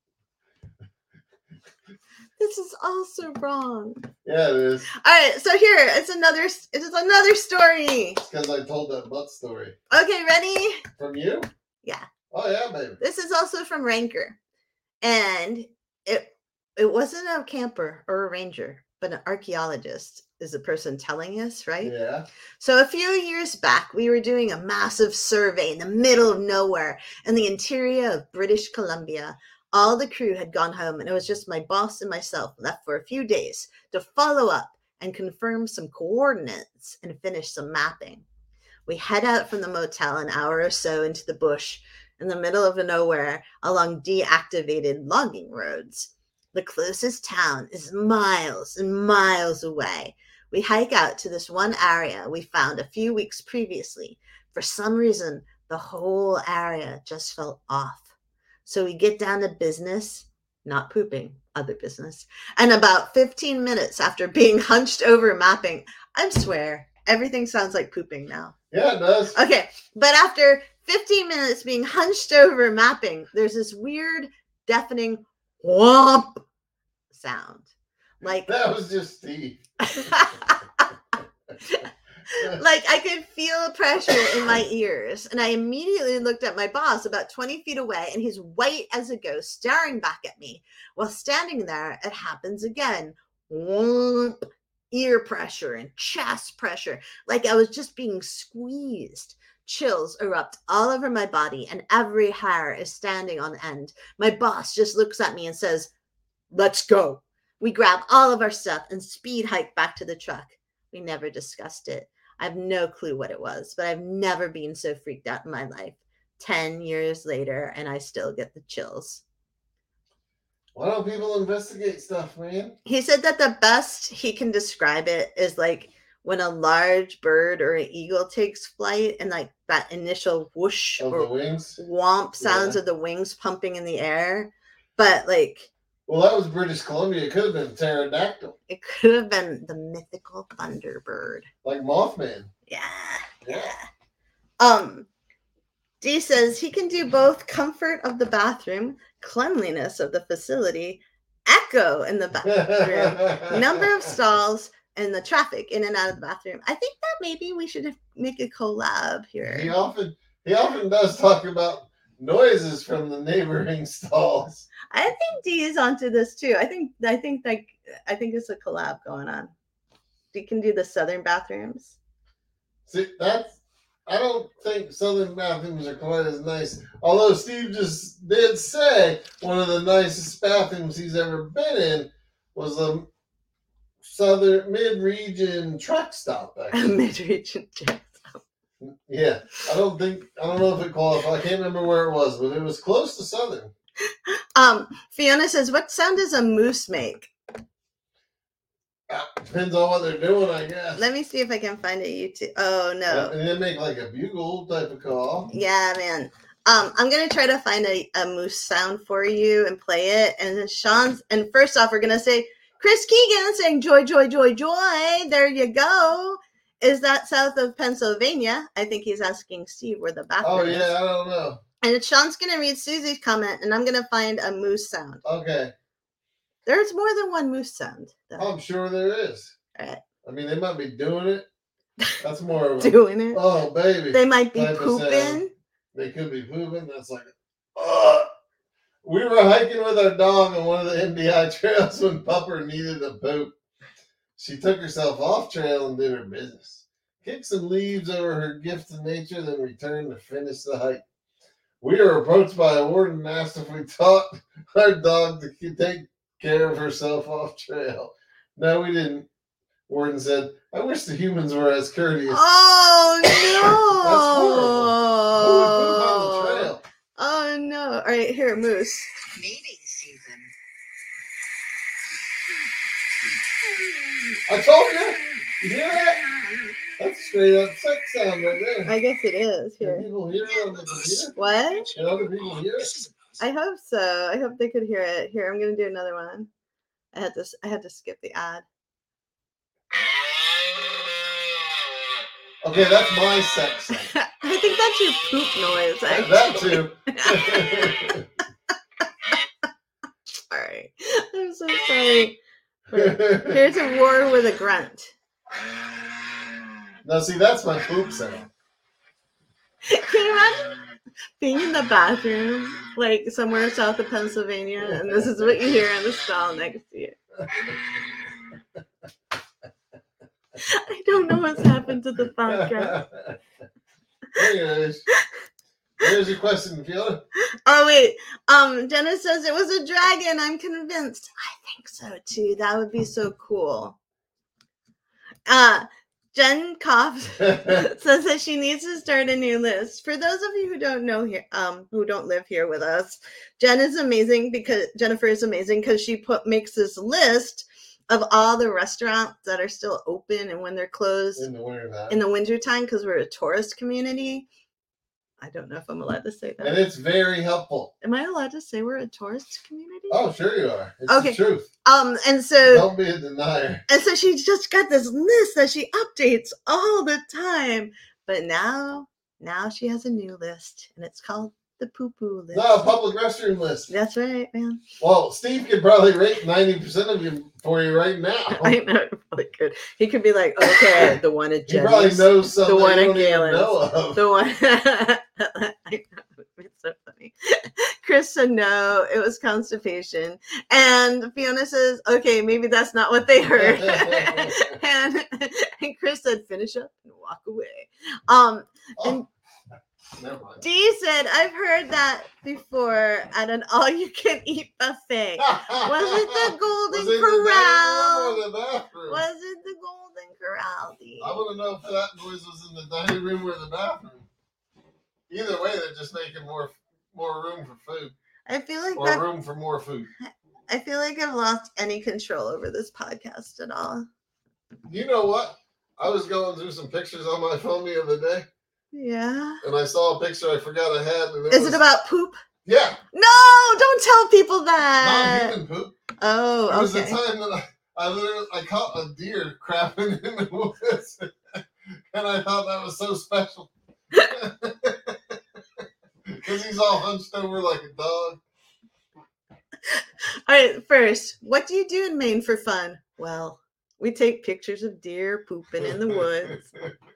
A: This is also wrong.
B: Yeah, it is.
A: All right, so here it's another story.
B: It's because I told that butt story.
A: Okay, ready?
B: From you?
A: Yeah.
B: Oh yeah, baby.
A: This is also from Ranker, and it wasn't a camper or a ranger, but an archaeologist is the person telling us, right?
B: Yeah.
A: So a few years back, we were doing a massive survey in the middle of nowhere in the interior of British Columbia. All the crew had gone home, and it was just my boss and myself left for a few days to follow up and confirm some coordinates and finish some mapping. We head out from the motel an hour or so into the bush in the middle of nowhere along deactivated logging roads. The closest town is miles and miles away. We hike out to this one area we found a few weeks previously. For some reason, the whole area just felt off. So we get down to business, not pooping, other business. And about 15 minutes after being hunched over mapping, I swear, everything sounds like pooping now.
B: Yeah, it does.
A: Okay, but after 15 minutes being hunched over mapping, there's this weird, deafening whomp sound. Like
B: that was just Steve.
A: Like I could feel pressure in my ears, and I immediately looked at my boss about 20 feet away, and he's white as a ghost, staring back at me. While standing there, it happens again. Whoomp. Ear pressure and chest pressure, like I was just being squeezed. Chills erupt all over my body, and every hair is standing on end. My boss just looks at me and says, "Let's go." We grab all of our stuff and speed hike back to the truck. We never discussed it. I have no clue what it was, but I've never been so freaked out in my life. 10 years later, and I still get the chills.
B: Why don't people investigate stuff, man?
A: He said that the best he can describe it is like when a large bird or an eagle takes flight, and like that initial whoosh
B: of
A: or
B: the wings,
A: whomp sounds of the wings pumping in the air. But like,
B: well, that was British Columbia. It could have been pterodactyl.
A: It could have been the mythical thunderbird,
B: like Mothman.
A: Yeah. Dee says he can do both comfort of the bathroom, cleanliness of the facility, echo in the bathroom, number of stalls, and the traffic in and out of the bathroom. I think that maybe we should make a collab here.
B: He often does talk about noises from the neighboring stalls.
A: I think Dee is onto this too. I think it's a collab going on. Dee can do the southern bathrooms.
B: See, I don't think southern bathrooms are quite as nice. Although Steve just did say one of the nicest bathrooms he's ever been in was a southern mid-region truck stop.
A: A mid-region truck stop.
B: Yeah, I don't know if it qualified. I can't remember where it was, but it was close to southern.
A: Fiona says, "What sound does a moose make?"
B: Depends on what they're doing, I guess.
A: Let me see if I can find a YouTube. Oh no!
B: And they make like a bugle type of call.
A: Yeah, man. I'm gonna try to find a moose sound for you and play it. And then Sean's. And first off, we're gonna say Chris Keegan saying "Joy, joy, joy, joy." There you go. Is that south of Pennsylvania? I think he's asking Steve where the bathroom is.
B: Oh yeah, I don't know.
A: And Sean's gonna read Susie's comment, and I'm gonna find a moose sound.
B: Okay.
A: There's more than one moose sound, though.
B: I'm sure there is.
A: All right.
B: I mean, they might be doing it. That's more of a
A: doing it.
B: Oh, baby.
A: They might be pooping.
B: They could be pooping. That's like, we were hiking with our dog on one of the MDI trails when Pupper needed a poop. She took herself off trail and did her business. Kicked some leaves over her gift to nature, then returned to finish the hike. We were approached by a warden and asked if we taught our dog to take care of herself off trail. No, we didn't. Warden said, "I wish the humans were as courteous."
A: Oh
B: That's horrible. Who would poop on the
A: no!
B: trail?
A: Oh no! All right, here, Moose.
C: Mating season.
B: I told you. You hear that? That's straight up sex sound right there.
A: I guess it is
B: Can
A: here.
B: people hear it on the computer?
A: What?
B: Can other people hear it?
A: I hope so. I hope they could hear it. Here, I'm gonna do another one. I had to skip the ad.
B: Okay, that's my sex sound.
A: I think that's your poop noise.
B: That
A: Actually.
B: too.
A: Sorry. I'm so sorry. Here's a roar with a grunt.
B: Now, see, that's my poop sound.
A: Can you imagine being in the bathroom, like somewhere south of Pennsylvania, and this is what you hear in the stall next to you? I don't know what's happened to the podcast.
B: Anyways, here's your question, Fiona.
A: Oh wait, Jenna says it was a dragon. I'm convinced. I think so too. That would be so cool. Jen coughs says that she needs to start a new list. For those of you who don't know here, who don't live here with us, Jennifer is amazing because she makes this list of all the restaurants that are still open and when they're closed
B: In the wintertime.
A: in the wintertime because we're a tourist community. I don't know if I'm allowed to say that.
B: And it's very helpful.
A: Am I allowed to say we're a tourist community?
B: Oh, sure you are. It's
A: Okay.
B: the truth.
A: And so
B: Don't be a denier.
A: And so she just got this list that she updates all the time. But now she has a new list, and it's called the poo-poo list.
B: No, public restroom list.
A: That's right, man.
B: Well, Steve could probably rate 90% of you for you right now.
A: I know, he probably could. He could be like, okay, the one at
B: He probably
A: Jenny's.
B: knows something
A: The one
B: you
A: in
B: don't even
A: Galen's.
B: know of.
A: The one. I know, it's so funny. Chris said no, it was constipation. And Fiona says, okay, maybe that's not what they heard. and Chris said, finish up and walk away. And
B: Never mind.
A: Dee said, I've heard that before at an all-you-can-eat buffet. Was it the Golden
B: Was it
A: Corral?
B: the dining room or the bathroom?
A: Was it the Golden Corral, Dee?
B: I want to know if that noise was in the dining room or the bathroom. Either way, they're just making more room for food.
A: I feel like
B: Or room for more food.
A: I feel like I've lost any control over this podcast at all.
B: You know what? I was going through some pictures on my phone the other day,
A: Yeah.
B: and I saw a picture I forgot I had. And
A: Is it about poop?
B: Yeah.
A: No, don't tell people that.
B: Non-human poop.
A: Oh,
B: There was a
A: okay.
B: time that I caught a deer crapping in the woods, and I thought that was so special. Because he's all hunched over like a dog.
A: All right, first, what do you do in Maine for fun? Well, we take pictures of deer pooping in the woods.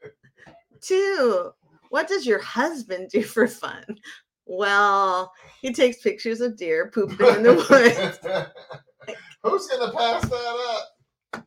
A: 2, what does your husband do for fun? Well, he takes pictures of deer pooping in the woods.
B: Who's gonna pass that up?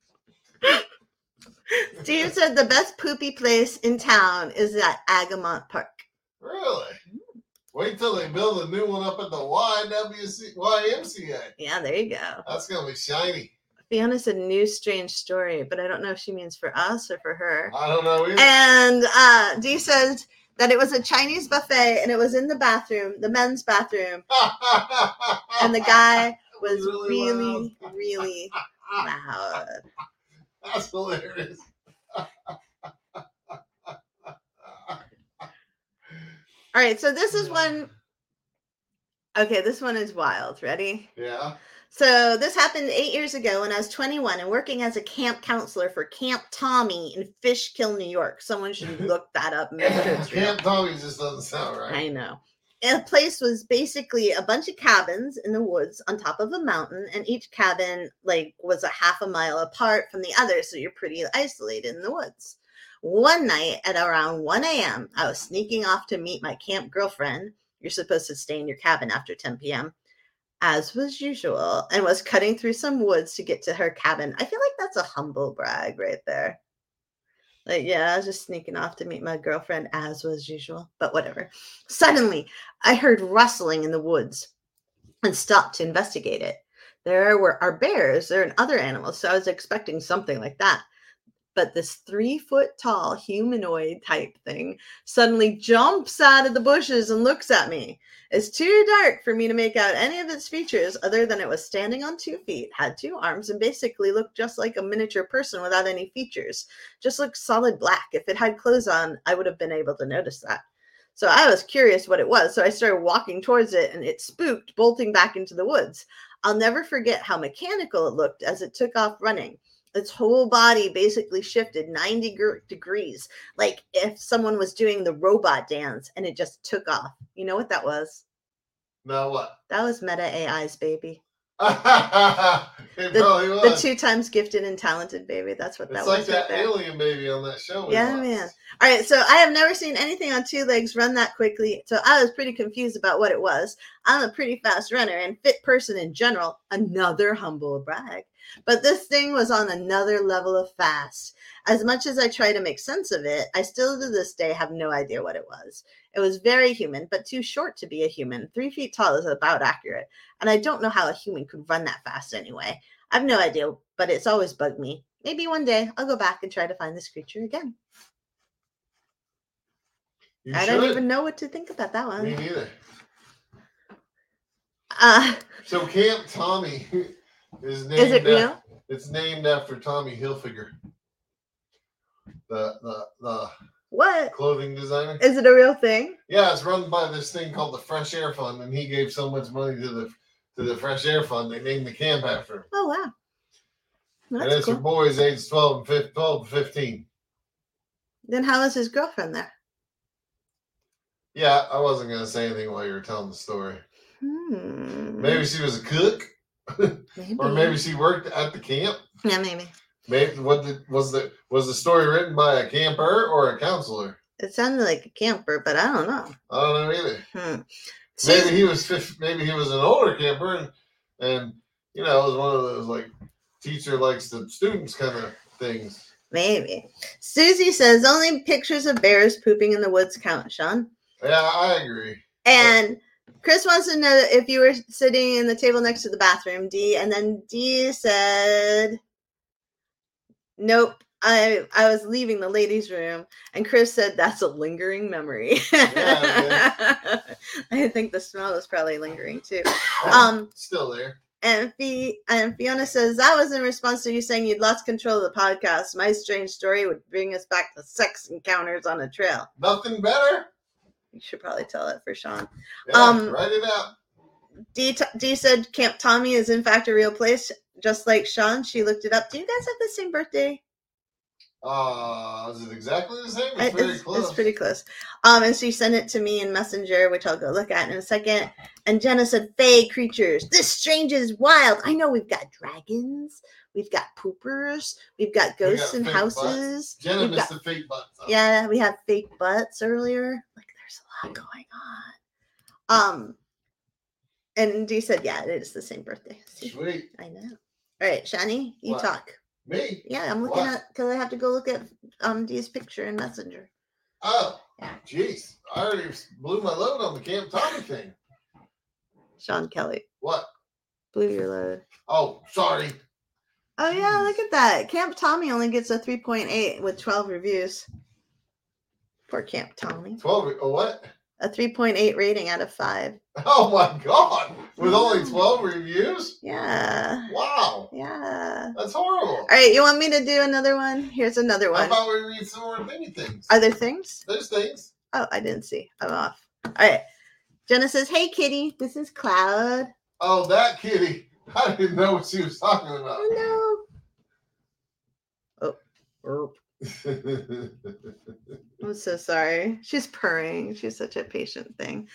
A: Steve said the best poopy place in town is at Agamont Park.
B: Really? Wait till they build a new one up at the YMCA.
A: Yeah, there you go.
B: That's gonna be shiny.
A: Fiona said new strange story, but I don't know if she means for us or for her.
B: I don't know either.
A: And Dee says that it was a Chinese buffet and it was in the bathroom, the men's bathroom, and the guy was really, really loud.
B: That's hilarious.
A: All right, so this is one. Okay, this one is wild. Ready?
B: Yeah.
A: So this happened 8 years ago when I was 21 and working as a camp counselor for Camp Tommy in Fishkill, New York. Someone should look that up. Make sure it's real.
B: Camp Tommy just doesn't sound right.
A: I know. And the place was basically a bunch of cabins in the woods on top of a mountain, and each cabin was a half a mile apart from the other, so you're pretty isolated in the woods. One night at around 1 a.m., I was sneaking off to meet my camp girlfriend. You're supposed to stay in your cabin after 10 p.m., as was usual, and was cutting through some woods to get to her cabin. I feel like that's a humble brag right there. Yeah, I was just sneaking off to meet my girlfriend as was usual, but whatever. Suddenly, I heard rustling in the woods and stopped to investigate it. there are bears, there are other animals. So I was expecting something like that. But this 3-foot tall humanoid type thing suddenly jumps out of the bushes and looks at me. It's too dark for me to make out any of its features other than it was standing on 2 feet, had 2 arms, and basically looked just like a miniature person without any features. Just looked solid black. If it had clothes on, I would have been able to notice that. So I was curious what it was, so I started walking towards it, and it spooked, bolting back into the woods. I'll never forget how mechanical it looked as it took off running. Its whole body basically shifted 90 degrees, like if someone was doing the robot dance, and it just took off. You know what that was?
B: Now what?
A: That was Meta AI's baby.
B: It probably was.
A: The 2 times gifted and talented baby. That's what that was.
B: It's like that alien baby on that show.
A: Yeah, man. All right, so I have never seen anything on 2 legs run that quickly, so I was pretty confused about what it was. I'm a pretty fast runner and fit person in general. Another humble brag. But this thing was on another level of fast. As much as I try to make sense of it, I still to this day have no idea what it was. It was very human, but too short to be a human. 3 feet tall is about accurate. And I don't know how a human could run that fast anyway. I have no idea, but it's always bugged me. Maybe one day I'll go back and try to find this creature again. I don't even know what to think about that one.
B: Me neither. So Camp Tommy is named.
A: Is it real?
B: It's named after Tommy Hilfiger, the
A: what
B: clothing designer.
A: Is it a real thing?
B: Yeah, it's run by this thing called the Fresh Air Fund, and he gave so much money to the Fresh Air Fund, they named the camp after him.
A: Oh wow!
B: That's and it's cool. For boys aged 12 to 15.
A: Then how is his girlfriend there?
B: Yeah, I wasn't going to say anything while you were telling the story. Maybe she was a cook. Maybe. Or maybe she worked at the camp.
A: Yeah, maybe.
B: Maybe was the story written by a camper or a counselor?
A: It sounded like a camper, but I don't know.
B: I don't know either. Maybe he was an older camper and it was one of those like teacher likes the students kind of things.
A: Maybe. Susie says only pictures of bears pooping in the woods count, Sean.
B: Yeah, I agree.
A: And Chris wants to know if you were sitting in the table next to the bathroom, D. And then D said, nope, I was leaving the ladies' room. And Chris said, that's a lingering memory. Yeah, I think the smell was probably lingering too.
B: Still there.
A: And Fiona says, that was in response to you saying you'd lost control of the podcast. My strange story would bring us back to sex encounters on a trail.
B: Nothing better?
A: You should probably tell it for Sean.
B: Yeah, write it out.
A: D said Camp Tommy is in fact a real place, just like Sean. She looked it up. Do you guys have the same birthday?
B: Is it exactly the same? It's very close.
A: It's pretty close. And she sent it to me in Messenger, which I'll go look at in a second. And Jenna said, "Fae creatures. This strange is wild. I know we've got dragons, we've got poopers, we've got ghosts in houses.
B: Butts. Jenna missed the fake butts.
A: Yeah, we had fake butts earlier. Like there's a lot going on. And Dee said, yeah, it is the same birthday.
B: Sweet.
A: I know. All right, Shani, you
B: What?
A: talk.
B: Me?
A: Yeah, I'm looking at because I have to go look at Dee's picture in Messenger.
B: Oh,
A: yeah.
B: Jeez, I already blew my load on the Camp Tommy thing.
A: Sean Kelly.
B: What?
A: Blew your load.
B: Oh, sorry.
A: Oh yeah, look at that. Camp Tommy only gets a 3.8 with 12 reviews. Poor Camp Tommy.
B: 12? Oh, what?
A: A 3.8 rating out of 5.
B: Oh my God! With only 12 reviews?
A: Yeah.
B: Wow.
A: Yeah.
B: That's horrible.
A: All right, you want me to do another one? Here's another one.
B: I thought we read some more thingy things.
A: Are there things?
B: There's things.
A: Oh, I didn't see. I'm off. All right. Jenna says, "Hey, kitty, this is Cloud."
B: Oh, that kitty. I didn't know what she was talking about.
A: Oh, no. Oh. I'm so sorry. She's purring. She's such a patient thing.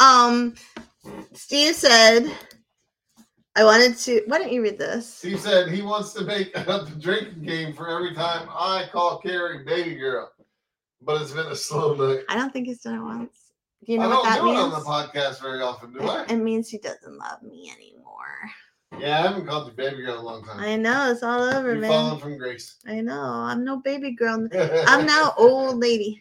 A: Steve said, I wanted to. Why don't you read this?
B: Steve said he wants to make a drinking game for every time I call Carrie baby girl. But it's been a slow night.
A: I don't think he's done it once. Do you know what that means?
B: I don't do it on the podcast very often, do I?
A: It means he doesn't love me anymore.
B: Yeah, I haven't called you baby girl in a long time.
A: I know, it's all over, man.
B: You've fallen from grace.
A: I know. I'm no baby girl. I'm now old lady.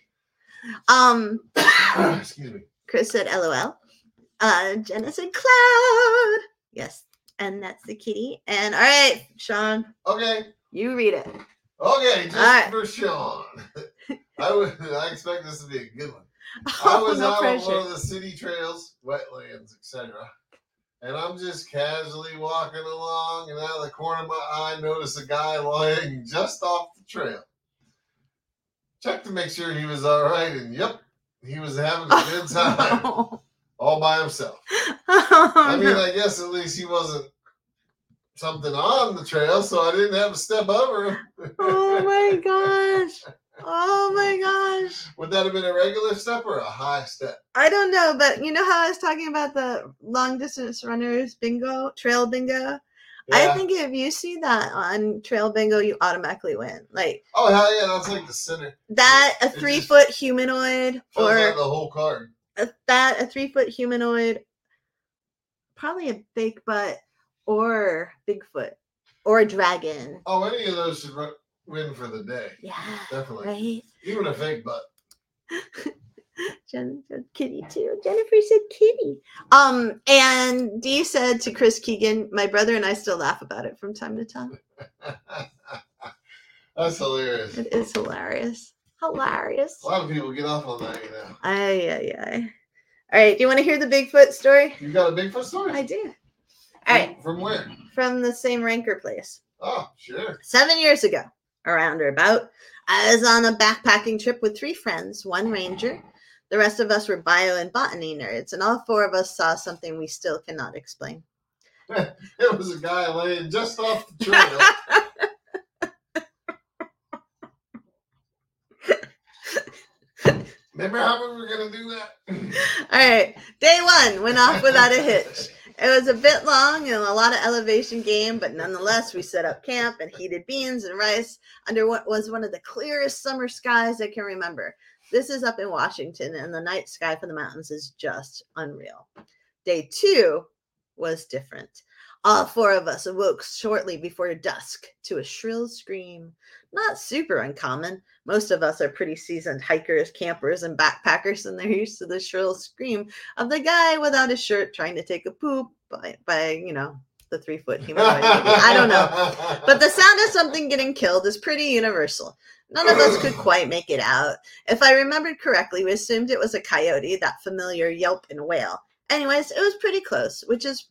B: Excuse me.
A: Chris said LOL. Jenna said Cloud. Yes, And that's the kitty. And all right, Sean,
B: Okay.
A: you read it.
B: Okay, just
A: right.
B: for Sean. I expect this to be a good one. I
A: Oh,
B: was
A: no
B: out on
A: pressure.
B: one of the city trails, wetlands, etc. And I'm just casually walking along, and out of the corner of my eye, notice a guy lying just off the trail. Checked to make sure he was all right, and yep, he was having a good time,
A: No.
B: all by himself.
A: Oh,
B: I mean,
A: no.
B: I guess at least he wasn't something on the trail, so I didn't have to step over him.
A: Oh my gosh. Oh my gosh.
B: Would that have been a regular step or a high step?
A: I don't know, but you know how I was talking about the long distance runners bingo, trail bingo? I think if you see that on trail bingo, you automatically win. Like,
B: oh hell yeah, that's like the center.
A: That a 3-foot humanoid
B: or
A: or
B: the whole card.
A: a 3-foot humanoid, probably a Bigfoot or Bigfoot or a dragon.
B: Oh, any of those should win for the day.
A: Yeah,
B: definitely.
A: Right?
B: Even a fake butt.
A: Jen said kitty too. Jennifer said kitty. And Dee said to Chris Keegan, my brother and I still laugh about it from time to time.
B: That's hilarious.
A: It is hilarious. Hilarious.
B: A lot of people get off on that, you know.
A: Aye. All right, do you want to hear the Bigfoot story?
B: You got a Bigfoot story?
A: I do. All right.
B: From where?
A: From the same ranker place.
B: Oh, sure.
A: 7 years ago, around or about, I was on a backpacking trip with 3 friends, 1 ranger. The rest of us were bio and botany nerds, and all 4 of us saw something we still cannot explain.
B: It was a guy laying just off the trail. Remember how we were going to do that?
A: All right. Day 1 went off without a hitch. It was a bit long and a lot of elevation game, but nonetheless, we set up camp and heated beans and rice under what was one of the clearest summer skies I can remember. This is up in Washington, and the night sky for the mountains is just unreal. Day 2 was different. All 4 of us awoke shortly before dusk to a shrill scream. Not super uncommon. Most of us are pretty seasoned hikers, campers, and backpackers, and they're used to the shrill scream of the guy without his shirt trying to take a poop by you know, the 3-foot humanoid. I don't know. But the sound of something getting killed is pretty universal. None of us could quite make it out. If I remembered correctly, we assumed it was a coyote, that familiar yelp and wail. Anyways, it was pretty close, which is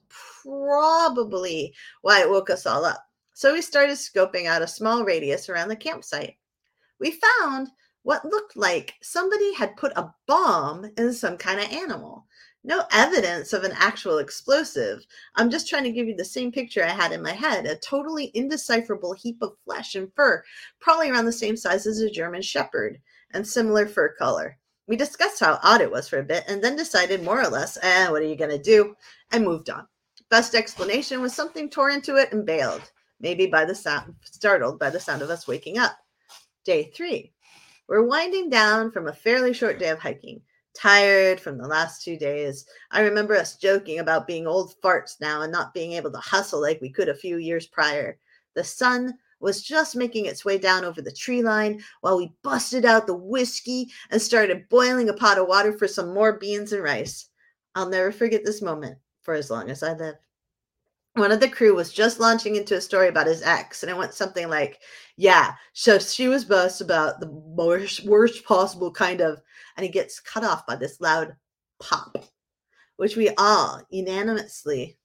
A: probably why it woke us all up. So we started scoping out a small radius around the campsite. We found what looked like somebody had put a bomb in some kind of animal. No evidence of an actual explosive. I'm just trying to give you the same picture I had in my head, a totally indecipherable heap of flesh and fur, probably around the same size as a German Shepherd, and similar fur color. We discussed how odd it was for a bit and then decided more or less, what are you going to do? And moved on. Best explanation was something tore into it and bailed, maybe startled by the sound of us waking up. Day 3. We're winding down from a fairly short day of hiking. Tired from the last 2 days. I remember us joking about being old farts now and not being able to hustle like we could a few years prior. The sun was just making its way down over the tree line while we busted out the whiskey and started boiling a pot of water for some more beans and rice. I'll never forget this moment for as long as I live. One of the crew was just launching into a story about his ex, and it went something like, yeah, so she was boast about the worst possible kind of, and he gets cut off by this loud pop, which we all unanimously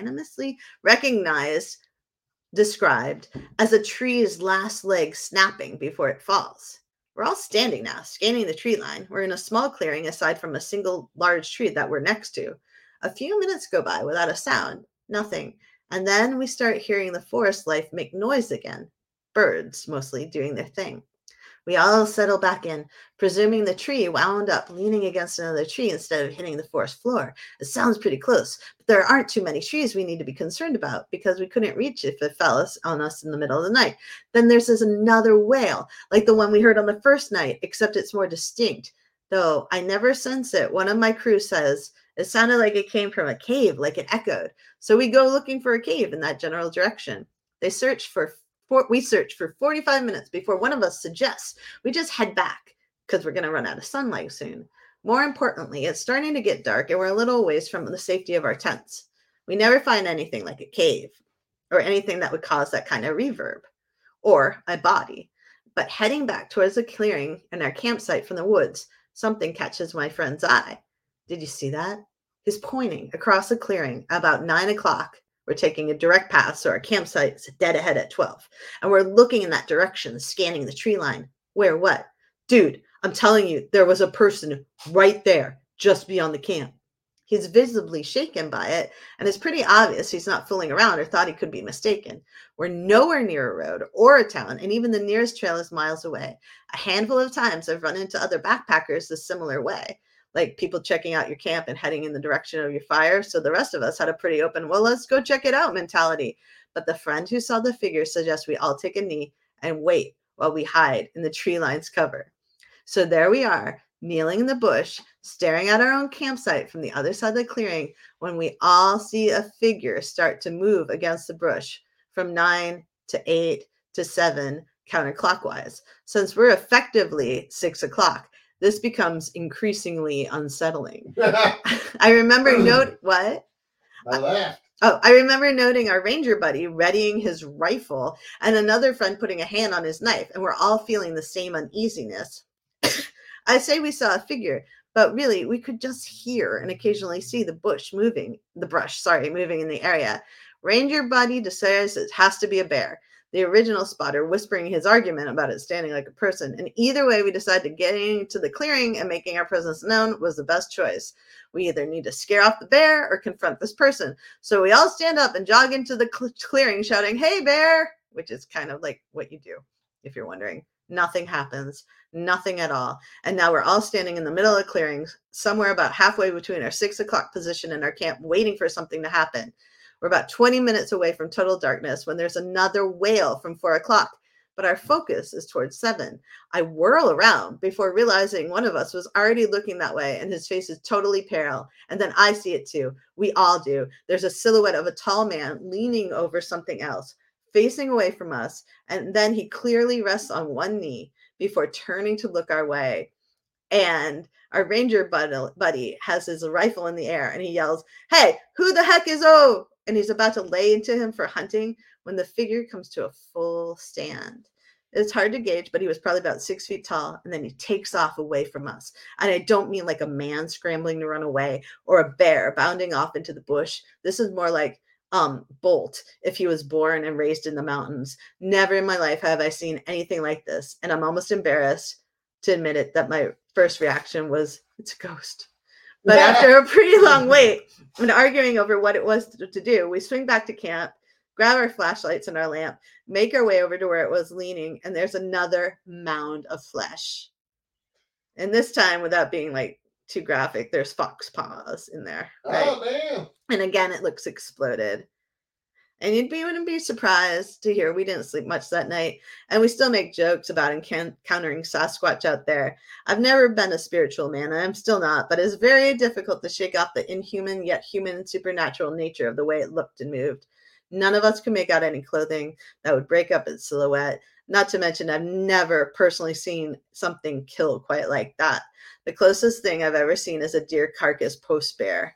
A: described as a tree's last leg snapping before it falls. We're all standing now, scanning the tree line. We're in a small clearing aside from a single large tree that we're next to. A few minutes go by without a sound. Nothing. And then we start hearing the forest life make noise again. Birds, mostly, doing their thing. We all settle back in, presuming the tree wound up leaning against another tree instead of hitting the forest floor. It sounds pretty close, but there aren't too many trees we need to be concerned about because we couldn't reach if it fell on us in the middle of the night. Then there's another wail, like the one we heard on the first night, except it's more distinct. Though I never sense it. One of my crew says it sounded like it came from a cave, like it echoed. So we go looking for a cave in that general direction. We search for 45 minutes before one of us suggests we just head back because we're going to run out of sunlight soon. More importantly, it's starting to get dark and we're a little ways from the safety of our tents. We never find anything like a cave or anything that would cause that kind of reverb or a body. But heading back towards the clearing and our campsite from the woods, something catches my friend's eye. Did you see that? He's pointing across the clearing about 9 o'clock. We're taking a direct path, so our campsite is dead ahead at 12. And we're looking in that direction, scanning the tree line. Where what? Dude, I'm telling you, there was a person right there, just beyond the camp. He's visibly shaken by it, and it's pretty obvious he's not fooling around or thought he could be mistaken. We're nowhere near a road or a town, and even the nearest trail is miles away. A handful of times I've run into other backpackers the similar way, like people checking out your camp and heading in the direction of your fire. So the rest of us had a pretty open, well, let's go check it out mentality. But the friend who saw the figure suggests we all take a knee and wait while we hide in the tree line's cover. So there we are, kneeling in the bush, staring at our own campsite from the other side of the clearing, when we all see a figure start to move against the bush from 9 to 8 to 7 counterclockwise. Since we're effectively 6 o'clock, this becomes increasingly unsettling. I remember what?
B: I laughed.
A: I remember noting our ranger buddy readying his rifle and another friend putting a hand on his knife, and we're all feeling the same uneasiness. I say we saw a figure, but really we could just hear and occasionally see the brush moving in the area. Ranger buddy decides it has to be a bear. The original spotter whispering his argument about it standing like a person. And either way, we decided to get into the clearing and making our presence known was the best choice. We either need to scare off the bear or confront this person. So we all stand up and jog into the clearing shouting, "Hey, bear!" which is kind of like what you do, if you're wondering. Nothing happens. Nothing at all. And now we're all standing in the middle of the clearing, somewhere about halfway between our 6 o'clock position and our camp, waiting for something to happen. We're about 20 minutes away from total darkness when there's another wail from 4 o'clock, but our focus is towards 7. I whirl around before realizing one of us was already looking that way, and his face is totally pale. And then I see it too. We all do. There's a silhouette of a tall man leaning over something else, facing away from us, and then he clearly rests on one knee before turning to look our way. And our ranger buddy has his rifle in the air, and he yells, "Hey, who the heck is O?" And he's about to lay into him for hunting when the figure comes to a full stand. It's hard to gauge, but he was probably about 6 feet tall, and then he takes off away from us. And I don't mean like a man scrambling to run away or a bear bounding off into the bush. This is more like Bolt, if he was born and raised in the mountains. Never in my life have I seen anything like this, and I'm almost embarrassed to admit it that my first reaction was, it's a ghost. But after a pretty long wait and arguing over what it was to do, we swing back to camp, grab our flashlights and our lamp, make our way over to where it was leaning, and there's another mound of flesh. And this time, without being like too graphic, there's fox paws in there. Right?
B: Oh, damn.
A: And again, it looks exploded. And you wouldn't be surprised to hear we didn't sleep much that night. And we still make jokes about encountering Sasquatch out there. I've never been a spiritual man. I'm still not. But it's very difficult to shake off the inhuman yet human and supernatural nature of the way it looked and moved. None of us could make out any clothing that would break up its silhouette. Not to mention, I've never personally seen something kill quite like that. The closest thing I've ever seen is a deer carcass post-bear.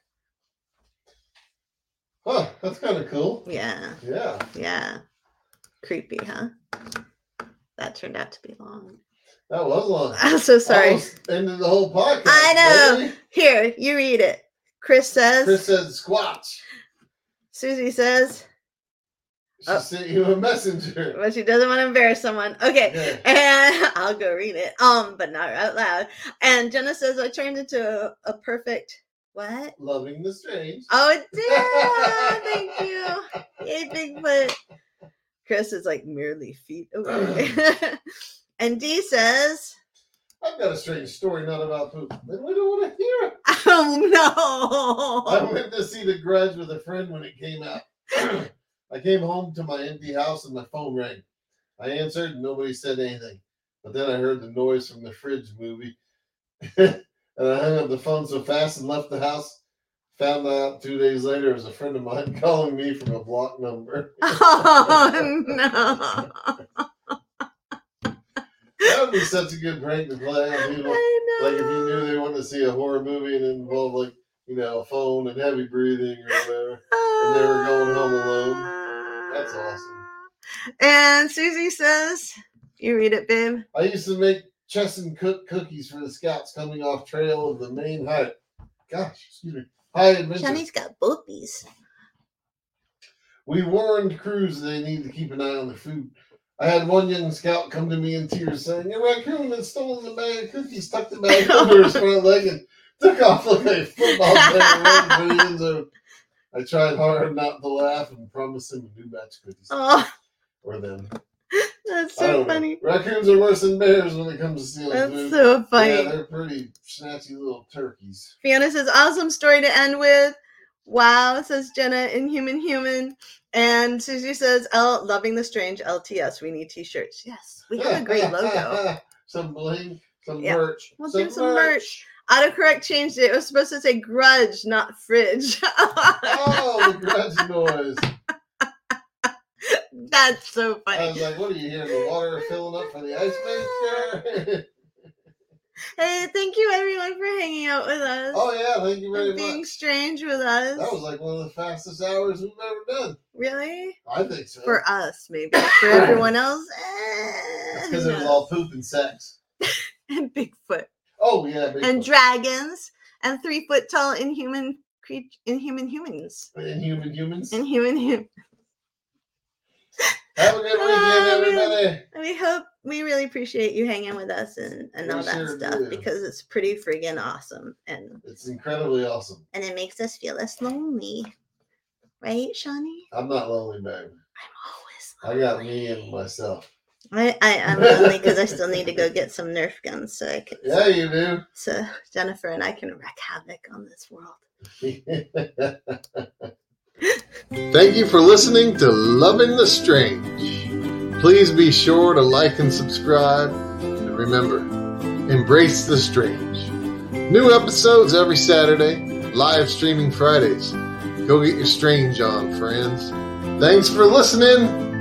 B: Huh, that's kind of cool.
A: Yeah.
B: Yeah.
A: Yeah. Creepy, huh? That turned out to be long.
B: That was long.
A: I'm so sorry.
B: Almost ended the whole podcast.
A: I know.
B: Baby.
A: Here, you read it. Chris said
B: Squatch.
A: Susie says
B: She sent you a messenger.
A: but she doesn't want to embarrass someone. Okay. Yeah. And I'll go read it. But not out loud. And Jenna says I turned into a perfect what?
B: Loving the strange.
A: Oh, it did. Thank you. Yay, Bigfoot. Chris is like merely feet away. And Dee says,
B: I've got a strange story, not about poop. Then we don't want to hear it.
A: Oh, no.
B: I went to see The Grudge with a friend when it came out. I came home to my empty house and my phone rang. I answered and nobody said anything. But then I heard the noise from the fridge movie. And I hung up the phone so fast and left the house. Found out 2 days later it was a friend of mine calling me from a block number.
A: Oh, no.
B: That would be such a good prank to play on people.
A: I know.
B: Like if you knew they wanted to see a horror movie and it involved like, a phone and heavy breathing or whatever. And they were going home alone. That's awesome.
A: And Susie says, you read it, babe.
B: I used to make Chesson Cook cookies for the scouts coming off trail of the main high adventure.
A: Johnny's got boobies.
B: We warned crews they need to keep an eye on their food. I had one young scout come to me in tears saying, "A raccoon had stolen the bag of cookies, tucked the bag under his front leg, and took off like a football player running for the end zone." I tried hard not to laugh and promised him a new batch of cookies.
A: Oh,
B: Or them.
A: that's so funny.
B: Raccoons are worse than bears when it comes to stealing
A: That's
B: food.
A: so funny.
B: Yeah, they're pretty snatchy little turkeys.
A: Fiona says, awesome story to end with. Wow, says Jenna, Inhuman Human. And Susie says, loving the strange LTS. We need t-shirts. Yes, we have a great logo.
B: Some bling, some merch.
A: We'll do some merch. Autocorrect changed it. It was supposed to say grudge, not fridge.
B: Oh, the grudge noise.
A: That's so funny.
B: I was like, what are you hearing? The water filling up for the ice maker?
A: Hey, thank you everyone for hanging out with us.
B: Oh, yeah, thank you very
A: and being
B: much.
A: strange with us.
B: That was like one of the fastest hours we've ever done.
A: Really?
B: I think so.
A: For us, maybe. For everyone else,
B: because it was all poop and sex.
A: And Bigfoot.
B: Oh, yeah. Bigfoot.
A: And dragons. And 3 foot tall inhuman humans.
B: Inhuman humans.
A: Inhuman humans.
B: Have a good weekend, everybody.
A: We really appreciate you hanging with us and all that
B: sure
A: stuff
B: do.
A: because it's pretty friggin' awesome. And
B: it's incredibly awesome.
A: And it makes us feel less lonely. Right, Shawnee?
B: I'm not lonely, babe.
A: I'm always lonely.
B: I got me and myself.
A: I'm lonely because I still need to go get some Nerf guns so I can.
B: Yeah, you do.
A: So Jennifer and I can wreak havoc on this world.
B: Thank you for listening to Loving the Strange. Please be sure to like and subscribe. And remember, embrace the strange. New episodes every Saturday, live streaming Fridays. Go get your strange on, friends. Thanks for listening.